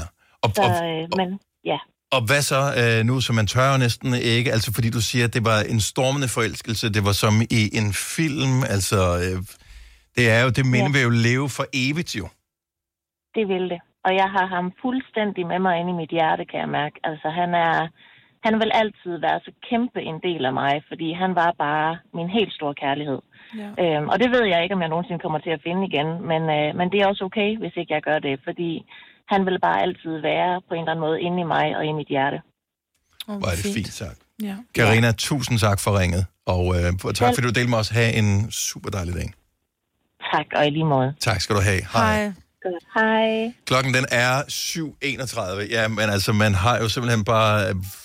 Ja. Og hvad så nu, så man tør næsten ikke, altså fordi du siger, at det var en stormende forelskelse, det var som i en film, altså det er jo, det minde vil jo leve for evigt jo. Det vil det, og jeg har ham fuldstændig med mig inde i mit hjerte, kan jeg mærke. Altså han vil altid være så kæmpe en del af mig, fordi han var bare min helt store kærlighed. Ja. Og det ved jeg ikke, om jeg nogensinde kommer til at finde igen, men det er også okay, hvis ikke jeg gør det, fordi han vil bare altid være på en eller anden måde inde i mig og i mit hjerte. Hvor er det fint sagt. Ja. Karina, tusind tak for ringet, og tak fordi du delte med os. Ha' en super dejlig dag. Tak, og i lige måde. Tak skal du have. Hej. Hej. Klokken den er 7:31. Ja, men altså, man har jo simpelthen bare...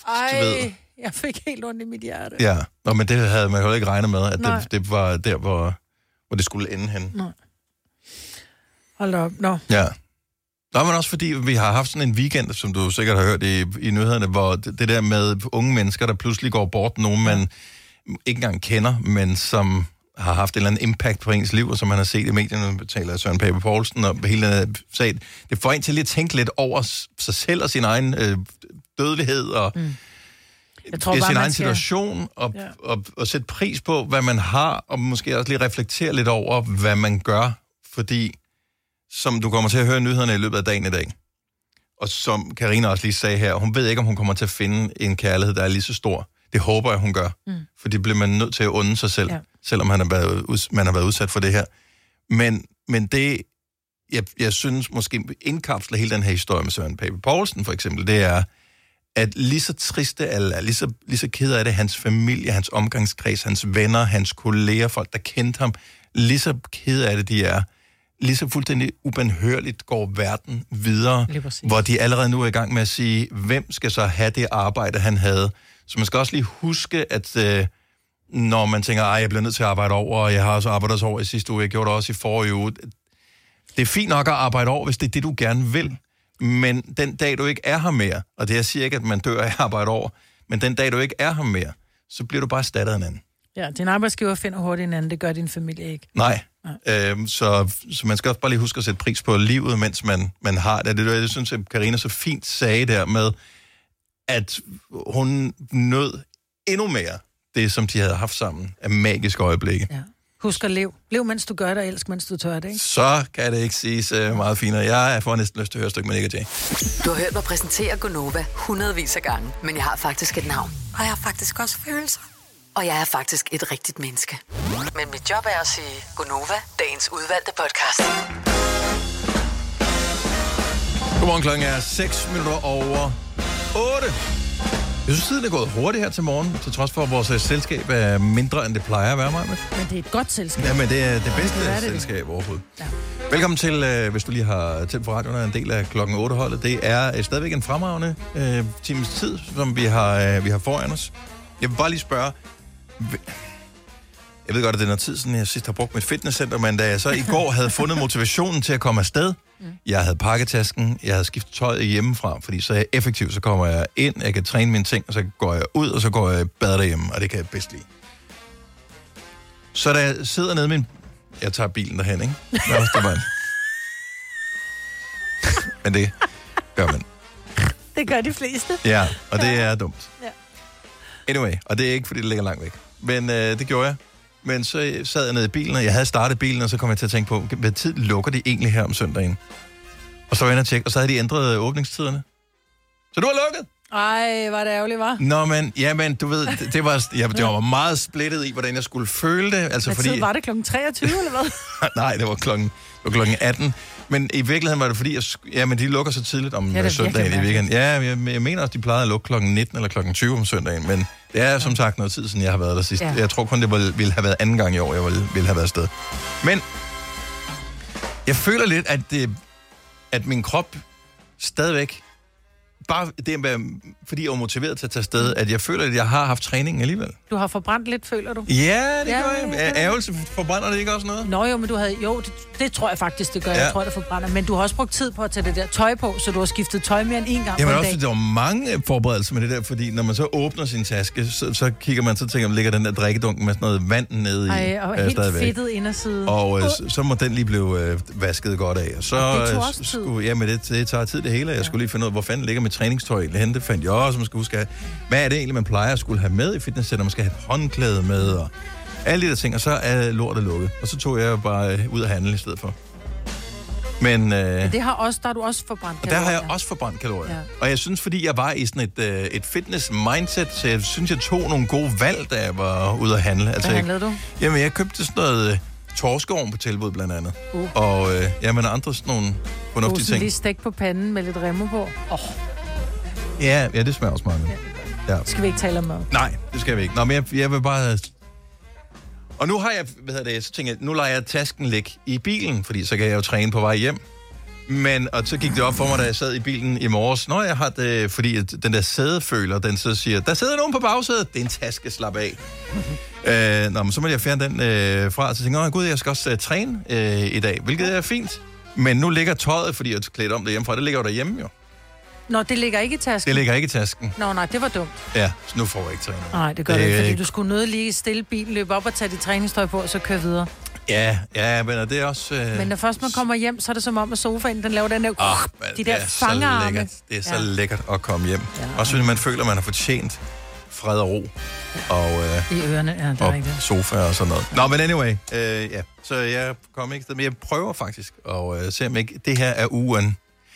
Jeg fik helt ondt i mit hjerte. Ja, men det havde man jo ikke regnet med, at det var der, hvor det skulle ende hen. Nej. Hold op, Ja. Nå, men også fordi vi har haft sådan en weekend, som du sikkert har hørt i nyhederne, hvor det der med unge mennesker, der pludselig går bort, nogen man ikke engang kender, men som har haft en eller anden impact på ens liv, og som man har set i medierne, taler Søren Pape Poulsen, og hele den sag, det får en til lige at tænke lidt over sig selv og sin egen dødelighed, og sin egen situation, og sætte pris på, hvad man har, og måske også lige reflektere lidt over, hvad man gør, fordi, som du kommer til at høre nyhederne i løbet af dagen i dag, Og som Karina også lige sagde her, hun ved ikke, om hun kommer til at finde en kærlighed, der er lige så stor. Det håber jeg, hun gør. For det bliver man nødt til at unde sig selv, selvom man har været udsat for det her. Men det, jeg synes måske indkapsler hele den her historie med Søren Pape Poulsen, for eksempel, det er, at lige så triste eller lige så ked af det, hans familie, hans omgangskreds, hans venner, hans kolleger, folk, der kendte ham, lige så ked af det, de er, lige så fuldstændig ubenhørligt går verden videre, hvor de allerede nu er i gang med at sige, hvem skal så have det arbejde, han havde. Så man skal også lige huske, at når man tænker, jeg bliver nødt til at arbejde over, og jeg har også arbejdet over i sidste uge, jeg gjorde det også i forrige uge. Det er fint nok at arbejde over, hvis det er det, du gerne vil. Men den dag, du ikke er her mere, og det jeg siger ikke, at man dør af at arbejde over, men den dag, du ikke er her mere, så bliver du bare erstattet af en anden. Ja, din arbejdsgiver finder hurtigt en anden, det gør din familie ikke. Nej. Så man skal også bare lige huske at sætte pris på livet, mens man har det. Det er jeg synes, at Karina så fint sagde der med, at hun nød endnu mere det, som de havde haft sammen af magiske øjeblikke. Ja. Husk at leve. Lev, mens du gør det, og elsk, mens du tør det, ikke? Så kan det ikke siges meget finere. Jeg får næsten lyst til at høre et stykke med Nick og Jay. Du har hørt mig præsentere Gonova hundredvis af gange, men jeg har faktisk et navn. Og jeg har faktisk også følelser. Og jeg er faktisk et rigtigt menneske. Men mit job er at sige Gonova, dagens udvalgte podcast. Godmorgen, klokken er 6 minutter over 8. Jeg synes, tiden er gået hurtigt her til morgen, til trods for, at vores selskab er mindre, end det plejer at være, Maja. Men det er et godt selskab. Ja, men det er det bedste selskab overhovedet. Ja. Velkommen til, hvis du lige har tændt på radioen, en del af klokken 8-holdet. Det er stadigvæk en fremragende times tid, som vi har foran os. Jeg vil bare lige spørge, jeg ved godt, at det er noget tid siden, jeg sidst har brugt mit fitnesscenter, men da jeg så i går havde fundet motivationen til at komme afsted, jeg havde pakketasken, jeg havde skiftet tøjet hjemmefra, fordi så er jeg effektiv, så kommer jeg ind, jeg kan træne mine ting, og så går jeg ud, og så går jeg bad derhjemme, og det kan jeg bedst lide. Så da jeg sidder nede med jeg tager bilen derhen, ikke? Men det gør man. Det gør de fleste. Ja, og det er dumt. Ja. Anyway, og det er ikke, fordi det ligger langt væk. Men det gjorde jeg. Men så sad jeg nede i bilen, og jeg havde startet bilen, og så kom jeg til at tænke på, hvad tid lukker de egentlig her om søndagen? Og så var jeg inde og tjekke, og så havde de ændret åbningstiderne. Så du har lukket? Ej, var det ærgerligt, var? Nå, men, jamen, du ved, det var meget splittet i, hvordan jeg skulle føle det. Altså, hvad tid var det? Klokken 23, eller hvad? Nej, det var klokken 18. Men i virkeligheden var det fordi, men de lukker så tidligt om søndagen i weekenden. Ja, jeg mener også, de plejede at lukke klokken 19 eller klokken 20 om søndagen, men det er som sagt noget tid, siden jeg har været der sidst. Ja. Jeg tror kun, det ville have været anden gang i år, jeg ville have været afsted. Men jeg føler lidt, at min krop stadigvæk, bare det er, fordi jeg er motiveret til at tage afsted, at jeg føler, at jeg har haft træningen alligevel. Du har forbrændt lidt, føler du? Ja, det gør jeg. Ærgelse forbrænder det ikke også noget? Nå jo, men du havde... Jo, det tror jeg faktisk, det gør. Ja. Jeg tror, det forbrænder. Men du har også brugt tid på at tage det der tøj på, så du har skiftet tøj mere end en gang på en dag. Der var mange forberedelser med det der, fordi når man så åbner sin taske, så kigger man, så tænker man, ligger den der drikkedunk med sådan noget vand nede i. Ej, og helt stadigvæk. Fedtet inderside. Og så må den lige blive vasket godt af. Og så det tog også tid. Jamen, det tager tid det hele. Jeg skulle lige finde ud af, hvor fanden ligger mit træningstøj egentlig hen. Det fandt jeg også, man skal huske, hvad er det egentlig, man plejer at skulle have med i fitnesscenter? Man skal have et håndklæde med, og alle de der ting, og så er lortet lukket. Og så tog jeg bare ud at handle i stedet for. Men det har også, der har du også forbrændt kalorier. Og der har jeg også forbrændt kalorier. Ja. Og jeg synes, fordi jeg var i sådan et fitness-mindset, så jeg synes, jeg tog nogle gode valg, da jeg var ude at handle. Altså, hvad handlede du? Jamen, jeg købte sådan noget torskeovn på tilbud, blandt andet. Og jamen, andre sådan nogle fornuftige ting. Lige stik på panden med lidt remmer på. Ja, det smager også meget. Ja. Skal vi ikke tale om mad? Nej, det skal vi ikke. Nå, men jeg vil bare... Og nu har jeg, så tænker jeg, nu lader jeg tasken ligge i bilen, fordi så kan jeg jo træne på vej hjem. Og så gik det op for mig, da jeg sad i bilen i morges. Nå, jeg har det, fordi den der sædeføler, den så siger, der sidder nogen på bagsædet. Det er en taske, slap af. Men så må jeg fjerne den fra, så tænker jeg, gud, jeg skal også træne i dag, hvilket er fint. Men nu ligger tøjet, fordi jeg er klædt om derhjemmefra, det ligger jo derhjemme jo. Nå, det ligger ikke i tasken? Det ligger ikke i tasken. Nå, nej, det var dumt. Ja, så nu får jeg ikke træning. Nej, det gør det ikke, fordi du skulle nødt lige stille bilen, løbe op og tage dit træningstøj på, og så køre videre. Ja, men det er også... Men når først man kommer hjem, så er det som om, at sofaen, den laver den der... de der fangerarme. Det er så lækkert at komme hjem. Ja. Også fordi man føler, at man har fortjent fred og ro. Og, i ørerne, ja, det er rigtigt. Sofa og sådan noget. Nå, men anyway, så jeg kommer ikke sted, men jeg prøver faktisk at se, om ikke det her er ugen.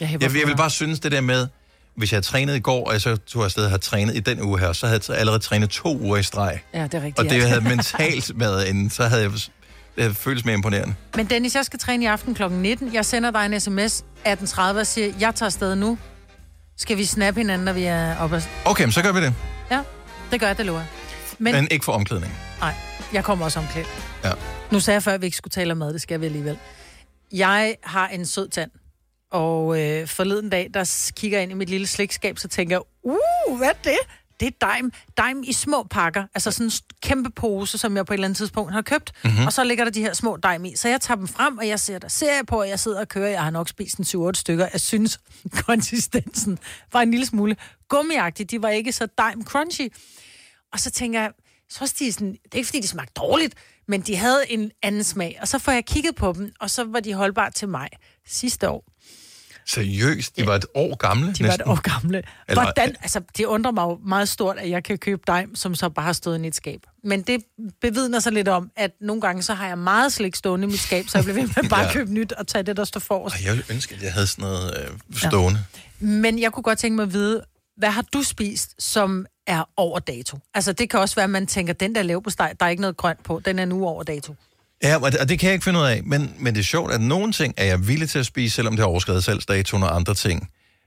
Jeg vil bare synes det der med, hvis jeg havde trænet i går, og jeg så tog afsted og havde trænet i den uge her, så havde jeg allerede trænet 2 uger i streg. Ja, det er rigtigt. Og det havde mentalt været inden, så havde jeg... Det føles mere imponerende. Men Dennis, jeg skal træne i aften kl. 19. Jeg sender dig en sms 18.30 og siger, jeg tager afsted nu. Skal vi snappe hinanden, når vi er oppe? Okay, så gør vi det. Ja, det gør jeg, det lover jeg. Men ikke for omklædning. Nej, jeg kommer også omklædt. Ja. Nu sagde jeg før, at vi ikke skulle tale om mad, det skal vi alligevel. Jeg har en sød tand, og forleden dag, der kigger jeg ind i mit lille slikskab, så tænker jeg, hvad er det? Det er dime. Dime i små pakker. Altså sådan en kæmpe pose, som jeg på et eller andet tidspunkt har købt. Mm-hmm. Og så ligger der de her små dime i. Så jeg tager dem frem, og jeg ser der serie på, og jeg sidder og kører. Jeg har nok spist en 7-8 stykker. Jeg synes, konsistensen var en lille smule gummiagtig. De var ikke så dime crunchy. Og så tænker jeg, så de sådan, det er ikke fordi, de smagte dårligt, men de havde en anden smag. Og så får jeg kigget på dem, og så var de holdbare til mig sidste år. Seriøst? De var et år gamle? De var et år gamle. Hvordan, altså, det undrer mig jo meget stort, at jeg kan købe dime, som så bare har stået i et skab. Men det bevidner sig lidt om, at nogle gange, så har jeg meget slik stående i mit skab, så jeg bliver ved med bare at købe nyt og tage det, der står forrest. Jeg ville ønske, at jeg havde sådan noget stående. Ja. Men jeg kunne godt tænke mig at vide, hvad har du spist, som er over dato? Altså, det kan også være, at man tænker, den der leverpostej, der er ikke noget grønt på, den er nu over dato. Ja, og det kan jeg ikke finde ud af, men det er sjovt, at nogle ting er jeg villig til at spise, selvom det har overskredet salgsdatoen, og andre ting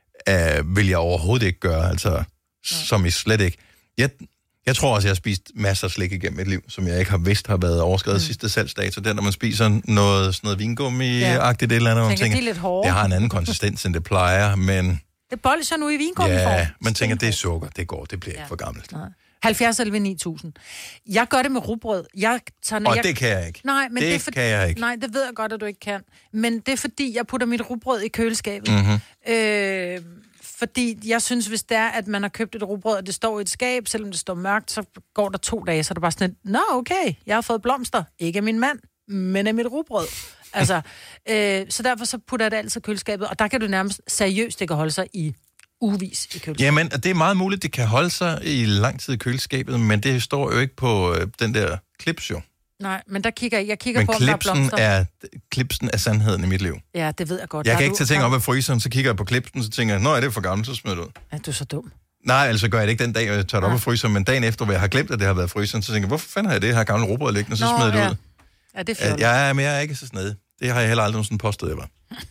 vil jeg overhovedet ikke gøre, altså som I slet ikke. Jeg tror også, jeg har spist masser af slik igennem mit liv, som jeg ikke har vidst har været overskredet sidste salgsdato. Det er, når man spiser noget vingummi-agtigt et eller andet, og man tænker, det har en anden konsistens, end det plejer, men... Det bolcher nu i vingummi for. Ja, man tænker, det er sukker, det går, det bliver ikke for gammelt. Nej. 70 11 9000. Jeg gør det med rugbrød. Det kan jeg ikke. Nej, men det kan jeg ikke. Nej, det ved jeg godt, at du ikke kan. Men det er fordi, jeg putter mit rugbrød i køleskabet. Mm-hmm. Fordi jeg synes, hvis det er, at man har købt et rugbrød, og det står i et skab, selvom det står mørkt, så går der 2 dage, så er det bare sådan et, nå okay, jeg har fået blomster. Ikke af min mand, men af mit rugbrød. Altså, så derfor så putter jeg det altid i køleskabet, og der kan du nærmest seriøst, det kan holde sig i ugevis i køleskabet. Jamen, det er meget muligt, det kan holde sig i lang tid i køleskabet, men det står jo ikke på den der klips jo. Nej, men der kigger jeg kigger på, om der er blomster. Klipsen er sandheden i mit liv. Ja, det ved jeg godt. Jeg kan ikke tage ting op af fryseren, så kigger jeg på klipsen, så tænker jeg, nå, er det for gammelt, så smider det ud. Ja, du er så dum. Nej, altså gør jeg det ikke den dag, jeg tager det op af fryseren, men dagen efter, hvor jeg har glemt, at det har været fryseren, så tænker jeg, hvorfor fanden har jeg det her gamle rugbrød liggende, så smider det ud. Ja, det er fjollet. Men jeg er ikke så snedig. Det har jeg heller aldrig sådan påstået, jeg var.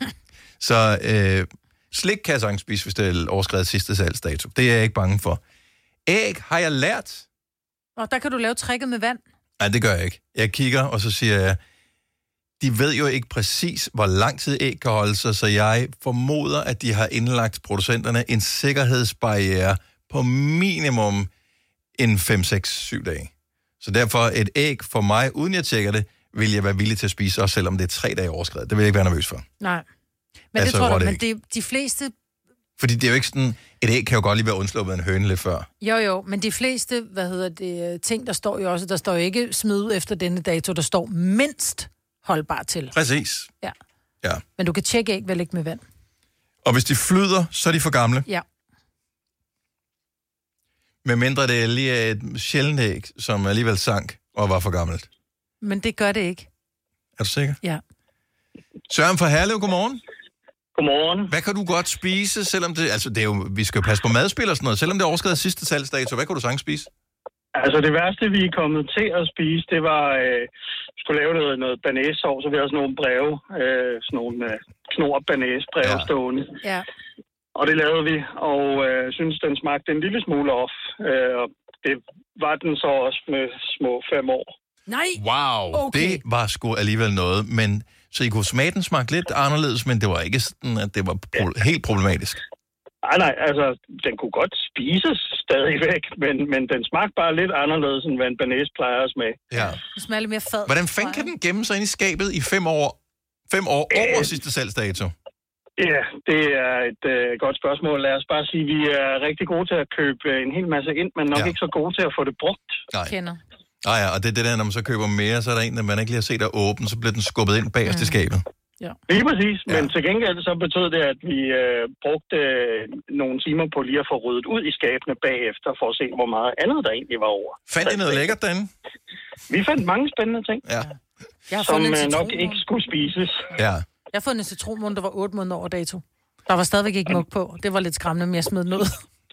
Så slik kan jeg sagtens spise, hvis det er overskredet sidste salgsdato. Det er jeg ikke bange for. Æg har jeg lært. Og der kan du lave tricket med vand. Nej, det gør jeg ikke. Jeg kigger, og så siger jeg, de ved jo ikke præcis, hvor lang tid æg kan holde sig, så jeg formoder, at de har indlagt producenterne en sikkerhedsbarriere på minimum en 5, 6, 7 dage. Så derfor et æg for mig, uden jeg tjekker det, vil jeg være villig til at spise, også selvom det er 3 dage overskredet. Det vil jeg ikke være nervøs for. Nej. Men altså, det tror du, men det, de fleste... Fordi det er jo ikke sådan... Et æg kan jo godt lige være undsluppet en høne lidt før. Jo, men de fleste, ting, der står jo også, der står jo ikke smid ud efter denne dato, der står mindst holdbar til. Præcis. Ja. Men du kan tjekke æg vel ikke med vand. Og hvis de flyder, så er de for gamle. Ja. Med mindre det er lige et sjældent æg, som alligevel sank og var for gammelt. Men det gør det ikke. Er du sikker? Ja. Søren fra Herlev, godmorgen. Godmorgen. Hvad kan du godt spise, selvom det... Altså, det er jo, vi skal jo passe på madspil og sådan noget. Selvom det er overskredet sidste salgsdato, hvad kan du sagtens spise? Altså, det værste, vi er kommet til at spise, det var... skulle lave noget banæssovs, så vi havde sådan nogle breve, sådan nogle knor-banæs-breve stående. Ja. Og det lavede vi, og synes, den smagte en lille smule off. Og det var den så også med små 5 år. Nej! Wow, okay. Det var sgu alligevel noget, men... Så I kunne smage den smagte lidt anderledes, men det var ikke sådan, at det var helt problematisk. Nej, altså, den kunne godt spises stadigvæk, men den smagte bare lidt anderledes, end hvad en banæs plejer at smage. Ja. Den smager lidt mere fad. Hvordan fanden kan den gemme sig ind i skabet i 5 år? 5 år over sidste salgsdato? Ja, det er et godt spørgsmål. Lad os bare sige, at vi er rigtig gode til at købe en hel masse ind, men nok ikke så gode til at få det brugt. Nej. Kender. Ja, og det er det der, når man så køber mere, så er der en, der man ikke lige har set er åben, så bliver den skubbet ind bagerst i skabet. Ja. Lige præcis, men til gengæld så betød det, at vi brugte nogle timer på lige at få ryddet ud i skabene bagefter, for at se, hvor meget andet der egentlig var over. Fandt I noget lækkert derinde? Vi fandt mange spændende ting, som nok ikke skulle spises. Ja. Jeg har fundet en citronmund, der var 8 måneder over dato. Der var stadigvæk ikke mug på. Det var lidt skræmmende, men jeg smed den ud.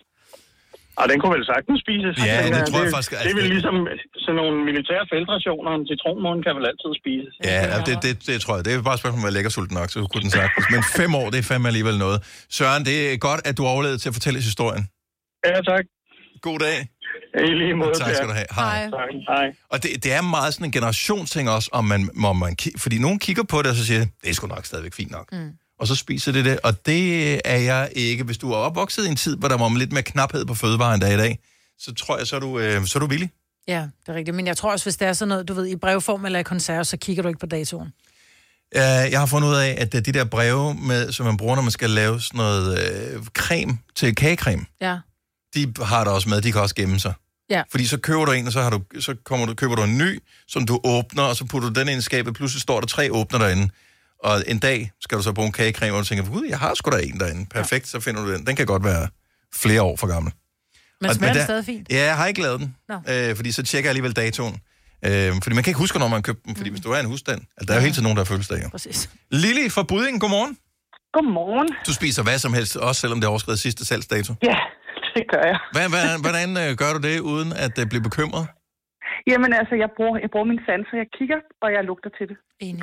Og den kunne vel sagtens spises. Ja, det tror jeg faktisk... Det er vel ligesom sådan nogle militære feltrationer. En citronmåne kan vel altid spises. Ja, det tror jeg. Det er bare et spørgsmål, om jeg lægger sulten nok, så kunne den sagtens. Men 5 år, det er fandme alligevel noget. Søren, det er godt, at du overlevede til at fortælle historien. Ja, tak. God dag. I lige måde. Tak skal du have. Hej. Hej. Og det er meget sådan en generationsting også, om man fordi nogen kigger på det, og så siger, det er sgu nok stadigvæk fint nok. Og så spiser det, og det er jeg ikke. Hvis du er opvokset i en tid, hvor der var lidt mere knaphed på fødevarer end der i dag, så tror jeg, så er du villig. Ja, det er rigtigt. Men jeg tror også, hvis det er sådan noget, du ved, i brevform eller i konserve, så kigger du ikke på datoen. Jeg har fundet ud af, at de der breve, som man bruger, når man skal lave sådan noget creme til kagecreme, de har der også med, de kan også gemme sig. Ja. Fordi så køber du en, og så køber du en ny, som du åbner, og så putter du den ind i skabet, pludselig står der 3 åbner derinde. Og en dag skal du så bruge en kagecreme, og du tænker, gud, jeg har sgu da en derinde. Perfekt, så finder du den. Den kan godt være flere år for gammel. Men smager den stadig fint? Ja, jeg har ikke lavet den, fordi så tjekker jeg alligevel datoen. Fordi man kan ikke huske, når man købte den, fordi hvis du er en husstand, der er jo hele tiden nogen, der har fødselsdag. Præcis. Lili fra Budding, godmorgen. Godmorgen. Du spiser hvad som helst, også selvom det er overskredet sidste salgsdato? Ja, det gør jeg. Hvordan gør du det, uden at blive bekymret? Jamen altså, jeg bruger min sanser. Jeg kigger, og jeg lugter til det. Enig.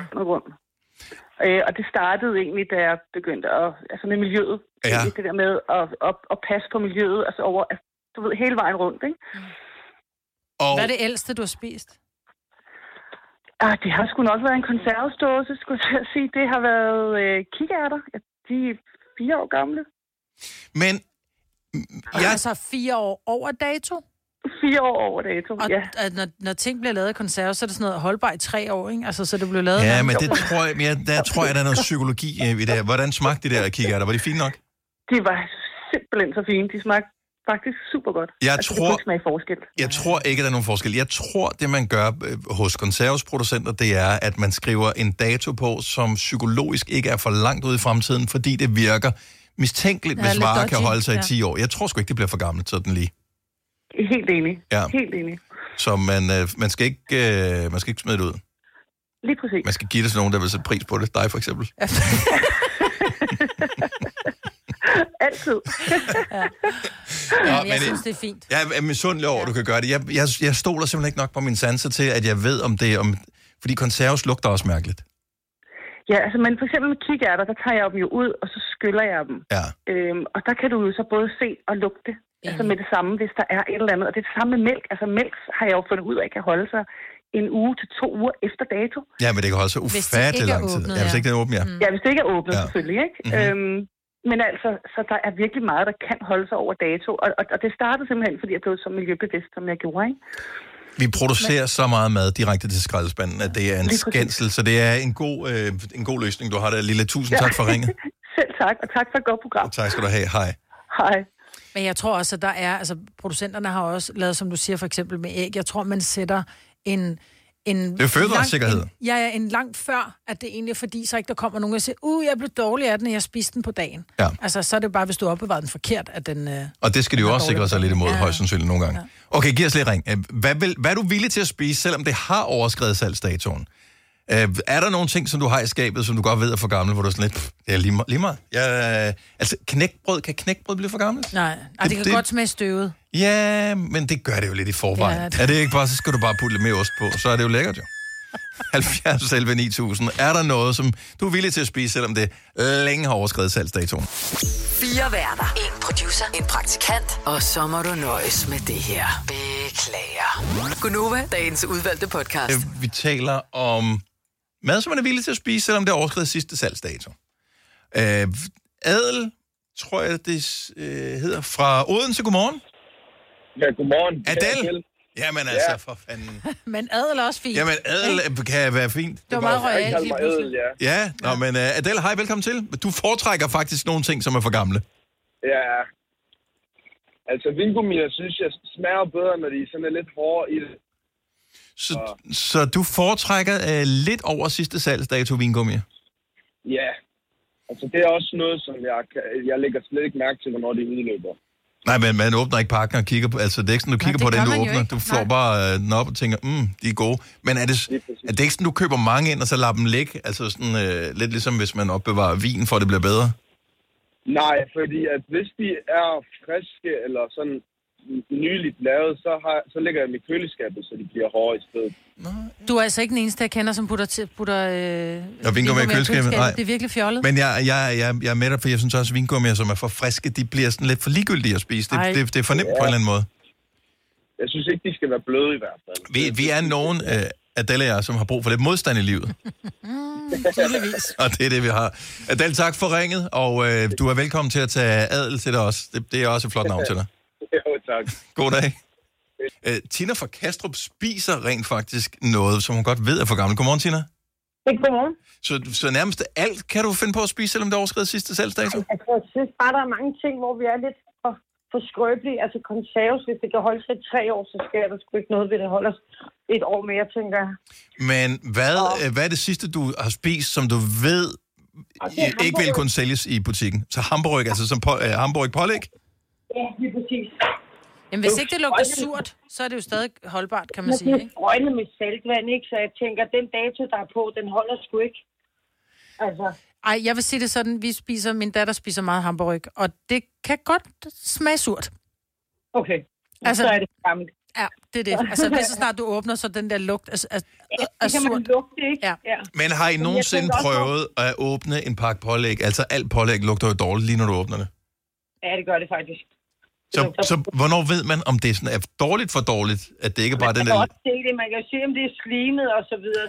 Og det startede egentlig, da jeg begyndte med miljøet. Ja. Det der med at passe på miljøet, altså over, du ved, hele vejen rundt, ikke? Og... Hvad er det ældste, du har spist? Det har sgu nok været en konservesdåse, skulle jeg sige. Det har været kikærter. De er 4 år gamle. Men... Altså 4 år over dato? 4 år over dato, ja. Og når ting bliver lavet i konserve, så er det sådan noget holdbar i 3 år, ikke? Altså, så det blev lavet... Ja, men det tror jeg, der er noget psykologi i det her. Hvordan smagte de der kikærter? Var de fine nok? De var simpelthen så fine. De smagte faktisk super godt. Jeg tror ikke, der er nogen forskel. Jeg tror, det man gør hos konservesproducenter, det er, at man skriver en dato på, som psykologisk ikke er for langt ude i fremtiden, fordi det virker mistænkeligt, hvis varer kan holde sig i 10 år. Jeg tror sgu ikke, det bliver for gammelt sådan lige. Helt enig. Ja. Helt enig. Så man skal ikke smide det ud. Lige præcis. Man skal give det til nogen, der vil sætte pris på det. Dig for eksempel. Altid. Jeg synes, det er fint. Jeg er misundelig over, du kan gøre det. Jeg stoler simpelthen ikke nok på mine sanser til, at jeg ved om det. Fordi konserves lugter også mærkeligt. Ja, altså, men for eksempel med kikærter, der tager jeg dem jo ud, og så skyller jeg dem. Ja. Og der kan du jo så både se og lugte. Altså med det samme, hvis der er et eller andet. Og det er det samme med mælk. Altså mælk har jeg jo fundet ud af, kan holde sig 1 uge til 2 uger efter dato. Ja, men det kan holde sig ufattelig lang tid. Ja, hvis ikke det er åbent, Ja, hvis det ikke er åbnet, selvfølgelig, ikke? Mm-hmm. Men altså, så der er virkelig meget, der kan holde sig over dato. Og det startede simpelthen, fordi jeg blev så miljøbevidst, som jeg gjorde, ikke? Vi producerer så meget mad direkte til skraldespanden, at det er en skændsel. Så det er en god løsning, du har der, Lille. Tusind tak for ringet. Selv tak, og tak for et godt program. Og tak skal du have. Hej. Hej. Men jeg tror også, at der er... Altså, producenterne har også lavet, som du siger, for eksempel med æg. Jeg tror, man sætter en det er fødevaresikkerhed. Ja, en langt før, at det egentlig er fordi, så ikke der kommer nogen og siger, jeg blev dårlig af den, og jeg spiste den på dagen. Ja. Altså, så er det bare, hvis du opbevarer den forkert, at den... og det skal de jo også sikre sig lidt imod, højst sandsynligt nogle gange. Ja. Okay, giv os lige ring. Hvad er du villig til at spise, selvom det har overskredet salgsdatoen? Er der nogle ting, som du har i skabet, som du godt ved er for gammel, hvor du er sådan lidt, det er lige meget? Altså, kan knækbrød blive for gammelt? Nej, det kan godt smage støvet. Ja, men det gør det jo lidt i forvejen. Ja, er det ikke bare, så skal du bare putte lidt mere ost på, så er det jo lækkert jo. 70 11 9000. Er der noget, som du er villig til at spise, selvom det længe har overskredet salgsdatoen? 4 værter, 1 producer, 1 praktikant, og så må du nøjes med det her. Beklager. Gunova, dagens udvalgte podcast. Vi taler om mad, som man er villig til at spise, selvom det har overskredet sidste salgsdato. Adel, tror jeg, det hedder, fra Odense. Godmorgen. Ja, godmorgen. Adel? Jamen altså, for fanden. Men adel er også fint. Jamen adel kan være fint. Det var meget royalt. Men Adel, hej, velkommen til. Du foretrækker faktisk nogle ting, som er for gamle. Ja, altså vingummier synes jeg smager bedre, når de sådan er lidt hårdere i det. Så du foretrækker lidt over sidste salgsdato vingummier? Ja, altså det er også noget, som jeg lægger slet ikke mærke til, hvornår de udløber. Nej, men man åbner ikke pakken og kigger på... Altså, det er ikke sådan, du kigger på den, du åbner. Du får bare den op og tænker, de er gode. Men er det ikke sådan, du køber mange ind, og så lader dem ligge? Altså sådan lidt ligesom, hvis man opbevarer vin, for at det bliver bedre? Nej, fordi at hvis de er friske eller sådan nyligt lavet, så lægger jeg dem i køleskabet, så de bliver hårde i stedet. Du er altså ikke den eneste, jeg kender, som putter vingummi i køleskabet. Nej. Det er virkelig fjollet. Men jeg er med dig, for jeg synes også, at vingummier, som er for friske, de bliver sådan lidt for ligegyldige at spise. Det er for nemt på en eller anden måde. Jeg synes ikke, de skal være bløde i hvert fald. Vi er nogen Adele og jeg, som har brug for lidt modstand i livet. Og det er det, vi har. Adele, tak for ringet, og du er velkommen til at tage adel til dig også. Det er også et flot navn til dig. Jo, tak. God dag. Tina fra Kastrup spiser rent faktisk noget, som hun godt ved er for gammel. Godmorgen, Tina. Godmorgen. Så nærmest alt kan du finde på at spise, selvom det overskrider sidste salgsdato? Altså, jeg synes bare, der er mange ting, hvor vi er lidt for skrøbelige. Altså konserves, hvis det kan holde sig i 3 år, så skal der sgu ikke noget ved det holder et år mere, tænker jeg. Men hvad er det sidste, du har spist, som du ved ikke vil kunne sælges i butikken? Så hamburg, altså som hamburg pålæg? Ja, lige præcis. Jamen, hvis ikke det lugter surt, så er det jo stadig holdbart, kan man sige, ikke? Sprøjnet med saltvand, ikke? Så jeg tænker, den dato, der er på, den holder sgu ikke. Altså. Ej, jeg vil sige det sådan, min datter spiser meget hamburg, og det kan godt smage surt. Okay, altså, så er det gammelt. Ja, det er det. Altså, hvis så snart du åbner, så den der lugt er det kan surt. man lugte, ikke? Ja. Men har I nogensinde prøvet at åbne en pakke pålæg? Altså, alt pålæg lugter jo dårligt, lige når du åbner det. Ja, det gør det faktisk. Så hvornår ved man, om det sådan er dårligt for dårligt, at det ikke bare den der... Man kan jo se, om det er slimet og så videre.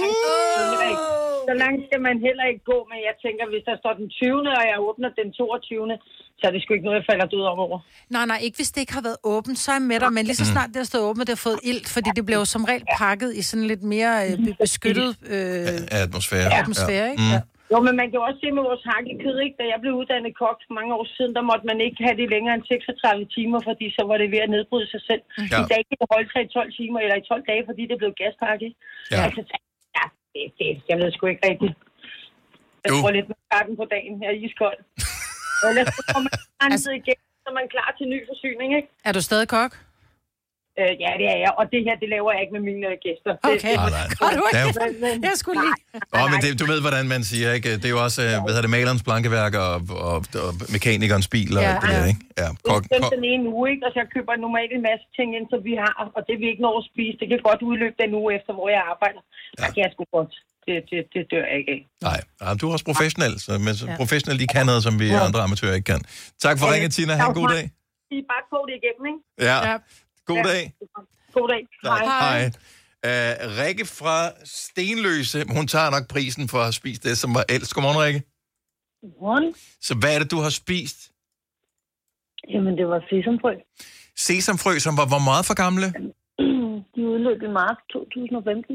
Så langt skal man heller ikke gå, men jeg tænker, hvis der står den 20. og jeg åbner den 22. så er det sgu ikke noget, jeg falder død over. Nej, ikke hvis det ikke har været åbent, så er jeg med dig, men lige så snart det har stået åbent, det har fået ilt, fordi det bliver jo som regel pakket i sådan lidt mere beskyttet atmosfære, ikke? Ja. Jo, men man kan jo også se med vores hakkekød, ikke? Da jeg blev uddannet kok for mange år siden, der måtte man ikke have det længere end 36 timer, fordi så var det ved at nedbryde sig selv. Ja. I dag kan det holde sig i 12 timer, eller i 12 dage, fordi det blev gaspakket. Ja. Altså, jeg ved sgu ikke rigtigt. Jeg tror lidt med karten på dagen. Jeg er iskold. Ellers så kommer man renset igen, så man er klar til ny forsyning, ikke? Er du stadig kok? Ja, det er jeg. Og det her, det laver jeg ikke med mine gæster. Okay. Jeg skulle lige. Men du ved, hvordan man siger, ikke? Det er jo også, malerens plankeværk og mekanikernes bil og det der, ikke? Ja, den ene uge, ikke? Og så jeg køber normalt en masse ting ind, som vi har, og det vil ikke nå at spise. Det kan godt udløbe den uge efter, hvor jeg arbejder. Ja. Det kan jeg sgu godt. Det dør jeg ikke af. Nej, du er også professionel, men professionelle, de kan noget, som vi andre amatører ikke kan. Tak for ringet, Tina. Ha' en god dag. I bare kog det igennem, ikke? Ja. God dag. God dag. Hej. Rikke fra Stenløse, hun tager nok prisen for at have spist det, som var ældst. Godmorgen, Rikke. Godmorgen. Så hvad er det, du har spist? Jamen, det var sesamfrø. Sesamfrø, som var hvor meget for gamle? De udløb i marts 2015.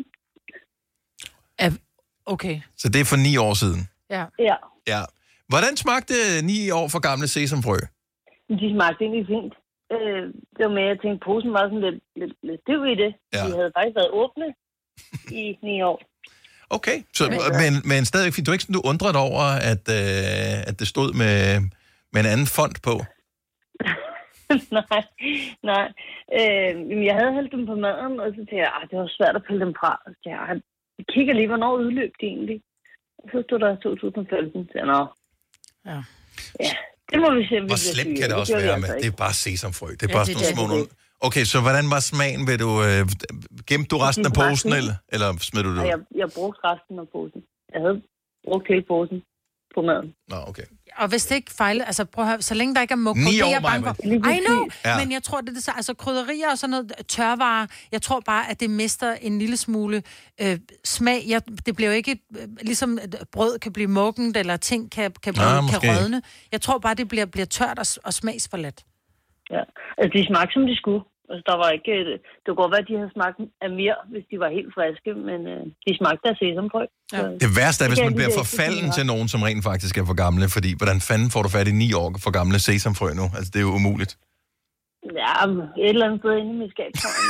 Okay. Så det er for 9 år siden? Ja. Hvordan smagte 9 år for gamle sesamfrø? De smagte egentlig fint. Det var med, at jeg tænkte, posen var sådan lidt stiv i det. Ja. De havde faktisk været åbne i 9 år. Okay, men stadigvæk fint. Du er ikke sådan, du undrede over, at det stod med en anden font på? Nej. Jeg havde hældt dem på maden, og så tænkte jeg, det var svært at pille dem fra. Så jeg kigger lige, hvornår udløb de egentlig. Og så stod der 2015. Så ja. Det må vi se. Hvor slemt kan det også være med? Det er bare sesamfrø. Det er bare sådan nogle små. Okay, så hvordan var smagen? Gemte du resten af posen, eller smed du det ud? Jeg brugte resten af posen. Jeg havde brugt hele posen på maden. Nå, okay. Og hvis det ikke fejler, altså prøv at høre, så længe der ikke er mug på, det er jeg bange for. I know, men jeg tror, det er så, altså krydderier og sådan noget, tørvarer, jeg tror bare, at det mister en lille smule smag. Det bliver jo ikke, ligesom brød kan blive muggent, eller ting kan rådne. Jeg tror bare, det bliver tørt og smagsforladt. Ja, altså de smagte, som de skulle. Altså, der var ikke... Det kunne godt være, at de havde smagt af mere, hvis de var helt friske, men de smagte af sesamfrø. Ja. Det værste er, hvis man bliver forfalden til nogen, som rent faktisk er for gamle, fordi hvordan fanden får du fat i 9 år for gamle sesamfrø nu? Altså, det er jo umuligt. Ja, et eller andet sted inde i mit skab.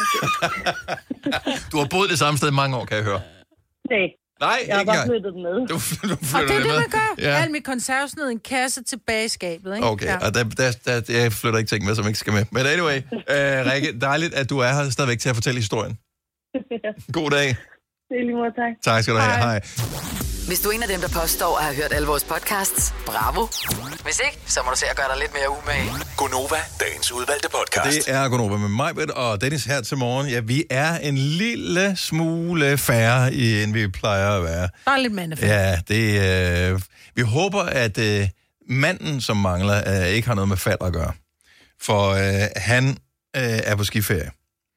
Du har boet det samme sted i mange år, kan jeg høre. Nej, jeg har bare flyttet med. Du og det er det, man gør. Ja. Alt mit konserves ned i en kasse tilbage i skabet, ikke? Okay, og jeg flytter ikke ting med, som ikke skal med. Men anyway, Rikke, dejligt, at du er her stadigvæk til at fortælle historien. God dag. Det er lige måde, tak. Tak skal du have. Hej. Hvis du er en af dem, der påstår at have hørt alle vores podcasts, bravo. Hvis ikke, så må du se at gøre dig lidt mere umage. Gonova, dagens udvalgte podcast. Det er Gonova med mig, og Dennis her til morgen. Ja, vi er en lille smule færre, end vi plejer at være. Bare lidt mandefærd. Ja, vi håber, at manden, som mangler, ikke har noget med fald at gøre. For han er på skiferie.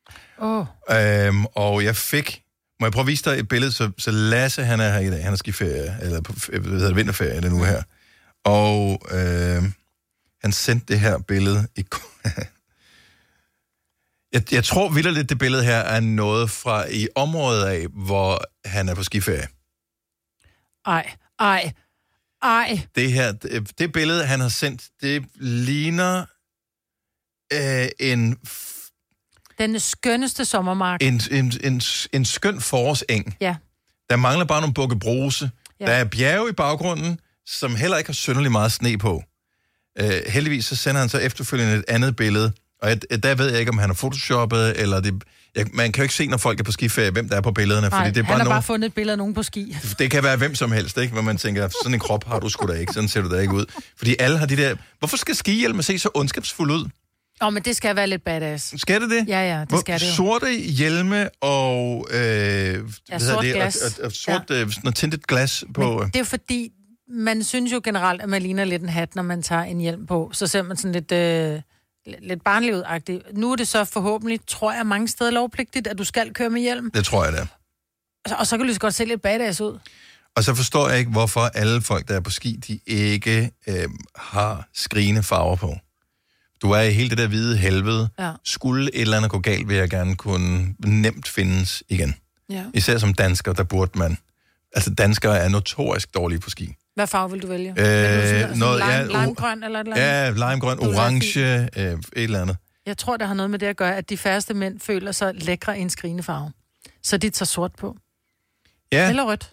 Og jeg fik... Må jeg prøve at vise dig et billede? Så Lasse, han er her i dag. Han er skiferie, eller på vinterferie den uge her. Og han sendte det her billede i går. Jeg tror vitterligt, det billede her er noget fra i området af, hvor han er på skiferie. Ej. Det billede, han har sendt, det ligner den skønneste sommermark. En skøn forårseng. Ja. Der mangler bare nogle bukke bruse. Ja. Der er bjerge i baggrunden, som heller ikke har synderligt meget sne på. Heldigvis så sender han så efterfølgende et andet billede. Og der ved jeg ikke, om han har photoshoppet, eller det... man kan jo ikke se, når folk er på skiferie, hvem der er på billederne. Nej, fordi det er han har bare fundet et billede af nogen på ski. Det kan være hvem som helst, ikke? Hvor man tænker, sådan en krop har du sgu da ikke. Sådan ser du da ikke ud. Fordi alle har de der... Hvorfor skal skihjelme se så ondskabsfuld ud? Men det skal være lidt badass. Skal det det? Ja, det skal det jo. Sorte hjelme og... sort glas. Og sort sådan tintet glas på... Men det er jo fordi, man synes jo generelt, at man ligner lidt en hat, når man tager en hjelm på. Så ser man sådan lidt barnlig ud-agtigt. Nu er det så forhåbentlig, tror jeg, mange steder lovpligtigt, at du skal køre med hjelm. Det tror jeg, det er. Og så kan du så godt se lidt badass ud. Og så forstår jeg ikke, hvorfor alle folk, der er på ski, de ikke har skrigende farver på. Du er i hele det der hvide helvede. Ja. Skulle et eller andet gå galt, vil jeg gerne kunne nemt findes igen. Ja. Især som dansker, der burde man... Altså, danskere er notorisk dårlige på ski. Hvad farve vil du vælge? Limegrøn eller et eller andet? Ja, limegrøn, orange, et eller andet. Jeg tror, det har noget med det at gøre, at de færreste mænd føler sig lækre i en skrigende farve. Så de tager sort på. Ja. Eller rødt.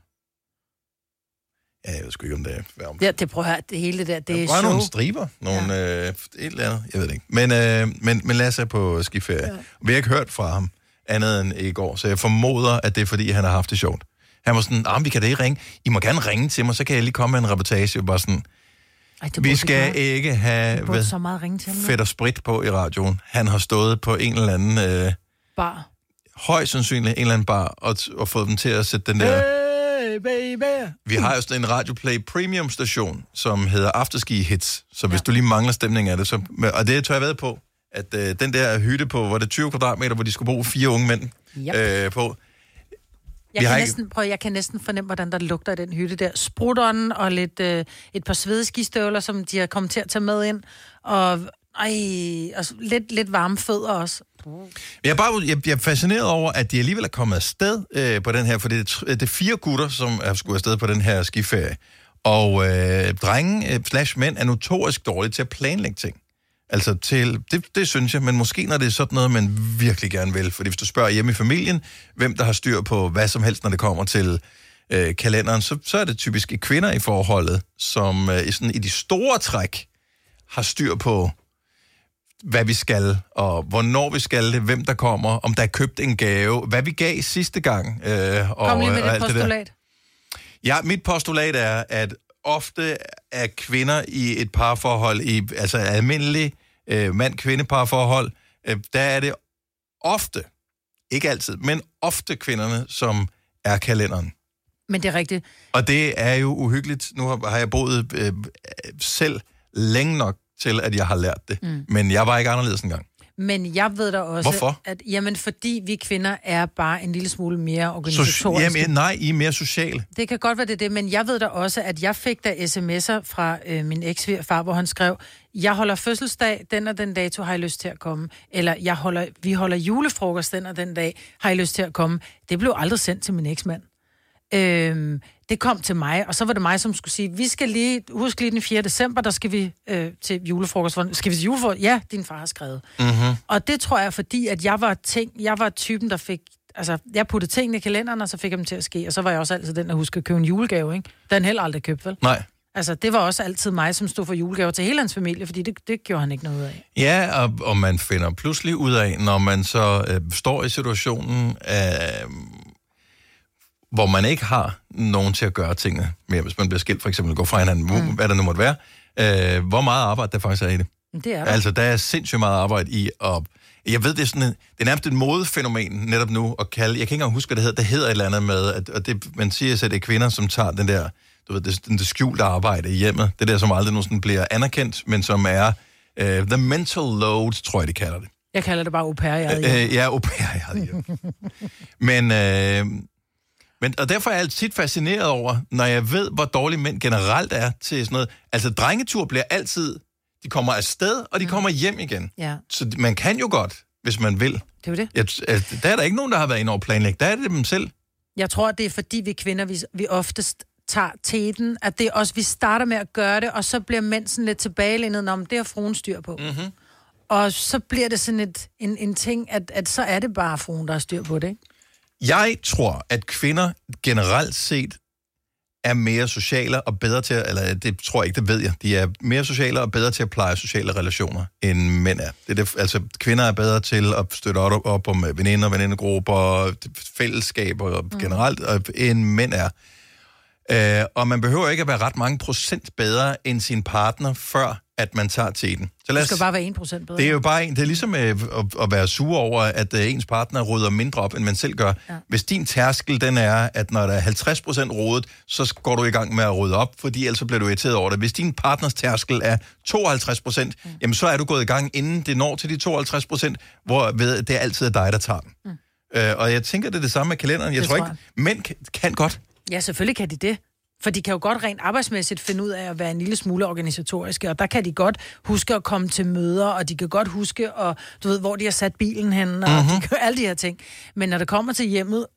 Ja, jeg ved sgu ikke, om det er... Ja, det prøver jeg, det hele det er show. Nogle striber, et eller andet, jeg ved det ikke. Men Lasse er på skiferie. Ja. Vi har ikke hørt fra ham andet end i går, så jeg formoder, at det er, fordi han har haft det sjovt. Han var sådan, vi kan da ikke ringe. I må gerne ringe til mig, så kan jeg lige komme med en reportage. Bare sådan, vi skal ikke have fedt og sprit på i radioen. Han har stået på en eller anden... bar. Højst sandsynligt en eller anden bar, og fået dem til at sætte den der... Baby. Vi har jo sådan en Radioplay Premium station, som hedder Afterski Hits. Så hvis du lige mangler stemning af det, så... Og det tør jeg ved på, at den der hytte på, hvor det er 20 kvadratmeter, hvor de skulle bo 4 unge mænd på... Jeg kan næsten fornemme, hvordan der lugter af den hytte der. Sprutteren og lidt, et par svede skistøvler, som de har kommet til at tage med ind. Og lidt varme fødder også. Jeg er fascineret over, at de alligevel er kommet afsted på den her, for det er 4 gutter, som er skulle afsted på den her skiferie. Og drenge / mænd er notorisk dårlige til at planlægge ting. Altså, det synes jeg, men måske når det er sådan noget, man virkelig gerne vil. Fordi hvis du spørger hjemme i familien, hvem der har styr på hvad som helst, når det kommer til kalenderen, så er det typisk kvinder i forholdet, som i de store træk har styr på, hvad vi skal, og hvornår vi skal det, hvem der kommer, om der er købt en gave, hvad vi gav sidste gang. Kom lige med det postulat. Ja, mit postulat er, at ofte er kvinder i et parforhold, altså almindelig mand-kvinde-parforhold, der er det ofte, ikke altid, men ofte kvinderne, som er kalenderen. Men det er rigtigt. Og det er jo uhyggeligt. Nu har jeg boet selv længe nok til, at jeg har lært det. Men jeg var ikke anderledes engang. Men jeg ved da også, hvorfor? At fordi vi kvinder er bare en lille smule mere organisatoriske. Nej, I er mere sociale. Det kan godt være det, men jeg ved da også, at jeg fik da sms'er fra min eks-far, hvor han skrev, jeg holder fødselsdag, den og den dato har I lyst til at komme. Eller vi holder julefrokost, den og den dag har I lyst til at komme. Det blev aldrig sendt til min eksmand. Det kom til mig, og så var det mig, som skulle sige, vi skal husk lige den 4. december, der skal vi til julefrokost. Skal vi til julefrokost? Ja, din far har skrevet. Mm-hmm. Og det tror jeg, fordi at jeg var typen, der fik, altså, jeg puttede tingene i kalenderen, og så fik jeg dem til at ske, og så var jeg også altid den, der huskede at købe en julegave, ikke? Den heller aldrig købt, vel? Nej. Altså, det var også altid mig, som stod for julegaver til hele hans familie, fordi det gjorde han ikke noget af. Ja, og man finder pludselig ud af, når man så står i situationen, hvor man ikke har nogen til at gøre tingene mere, hvis man bliver skilt for eksempel, gå fra hinanden, hvad der nu måtte være, hvor meget arbejde der faktisk er i det. Det er der. Altså, der er sindssygt meget arbejde i at... Jeg ved, det er det er nærmest et modefænomen netop nu at kalde... Jeg kan ikke engang huske, hvad det hedder. Det hedder et eller andet med... Og det, man siger, at det er kvinder, som tager den der... Du ved, det skjulte arbejde i hjemmet. Det der, som aldrig nogensinde bliver anerkendt, men som er... the mental load, tror jeg, de kalder det. Jeg kalder det bare au pair, ja, au pair, Men, og derfor er jeg tit fascineret over, når jeg ved, hvor dårlige mænd generelt er til sådan noget. Altså, drengetur bliver altid... De kommer afsted, og de kommer hjem igen. Ja. Så man kan jo godt, hvis man vil. Det er jo det. Der er der ikke nogen, der har været inde over planlægge. Der er det dem selv. Jeg tror, det er fordi vi kvinder, vi oftest tager teten, at det er også, vi starter med at gøre det, og så bliver mænd sådan lidt tilbagelænet, om det har fruen styr på. Mm-hmm. Og så bliver det sådan en ting, at så er det bare fruen, der har styr på det, ikke? Jeg tror, at kvinder generelt set er mere sociale og bedre til, eller det tror jeg ikke, det ved jeg, de er mere sociale og bedre til at pleje sociale relationer, end mænd er. Altså, kvinder er bedre til at støtte op om veninder, venindegrupper, fællesskaber generelt, end mænd er. Og man behøver ikke at være ret mange procent bedre end sin partner, før at man tager teten. Så det skal bare være 1% bedre. Det er jo bare det er ligesom at være sur over, at ens partner rydder mindre op, end man selv gør. Ja. Hvis din tærskel, den er, at når der er 50% rodet, så går du i gang med at rydde op, fordi ellers så bliver du irriteret over det. Hvis din partners tærskel er 52%, jamen så er du gået i gang, inden det når til de 52%, hvor det er altid dig, der tager den. Og jeg tænker, det er det samme med kalenderen. Jeg tror ikke, mænd kan godt. Ja, selvfølgelig kan de det. For de kan jo godt rent arbejdsmæssigt finde ud af at være en lille smule organisatoriske, og der kan de godt huske at komme til møder, og de kan godt huske, og du ved, hvor de har sat bilen hen, og de kan alle de her ting. Men når det kommer til hjemmet,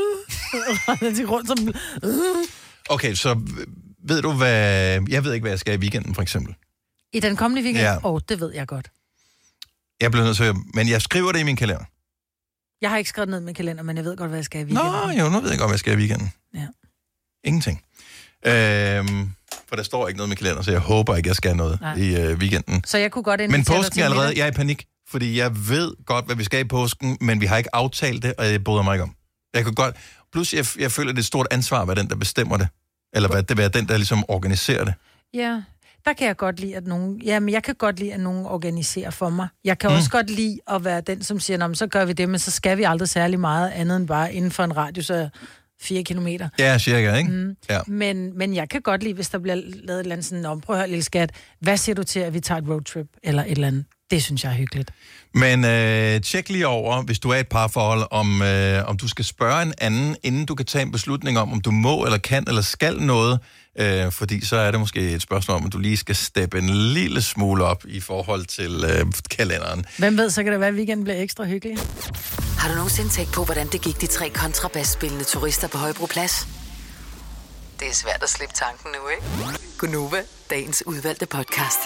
de rundt som... Okay, så ved du, hvad... Jeg ved ikke, hvad jeg skal i weekenden, for eksempel. I den kommende weekend? Ja. Det ved jeg godt. Jeg bliver nødt til men jeg skriver det i min kalender. Jeg har ikke skrevet ned i min kalender, men jeg ved godt, hvad jeg skal i weekenden. Nu ved jeg godt, hvad jeg skal i weekenden. Ja. Ingenting. For der står ikke noget med kalender, så jeg håber ikke, jeg skal noget i weekenden. Så jeg kunne godt invitere. Men påsken er allerede, jeg er i panik, fordi jeg ved godt, hvad vi skal i påsken, men vi har ikke aftalt det, og jeg bryder mig ikke om. Jeg kan godt, plus jeg føler, det er et stort ansvar, hvad den, der bestemmer det. Eller hvad det er den, der ligesom organiserer det. Ja, der kan jeg godt lide, at nogen... Jamen, jeg kan godt lide, at nogen organiserer for mig. Jeg kan også godt lide at være den, som siger, så gør vi det, men så skal vi aldrig særlig meget andet end bare inden for en radius af 4 kilometer. Ja, cirka, ikke? Ja. Men jeg kan godt lide, hvis der bliver lavet et eller andet sådan, prøv at høre, lille skat, hvad siger du til, at vi tager et roadtrip, eller et eller andet? Det synes jeg er hyggeligt. Men tjek lige over, hvis du er i et parforhold, om du skal spørge en anden, inden du kan tage en beslutning om du må, eller kan, eller skal noget, fordi så er det måske et spørgsmål om, at du lige skal steppe en lille smule op i forhold til kalenderen. Hvem ved, så kan det være, at weekenden bliver ekstra hyggelig. Har du nogensinde tænkt på, hvordan det gik de 3 kontrabasspillende turister på Højbroplads? Det er svært at slippe tanken nu, ikke? Gunova, dagens udvalgte podcast.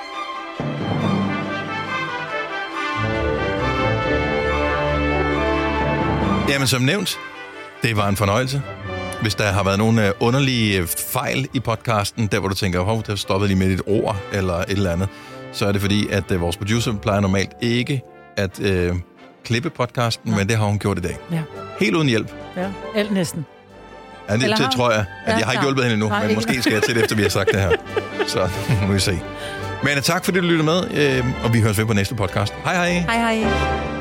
Jamen, som nævnt, det var en fornøjelse. Hvis der har været nogle underlige fejl i podcasten, der hvor du tænker, der stoppede lige med et ord eller et eller andet, så er det fordi, at vores producer plejer normalt ikke at klippe podcasten, men det har hun gjort i dag. Ja. Helt uden hjælp. Ja, alt næsten. Ja, det tror jeg. At jeg har ikke hjulpet hende endnu, men ikke. Måske skal jeg til det, efter vi har sagt det her. Så må vi se. Men tak fordi du lyttede med, og vi høres ved på næste podcast. Hej hej. Hej hej.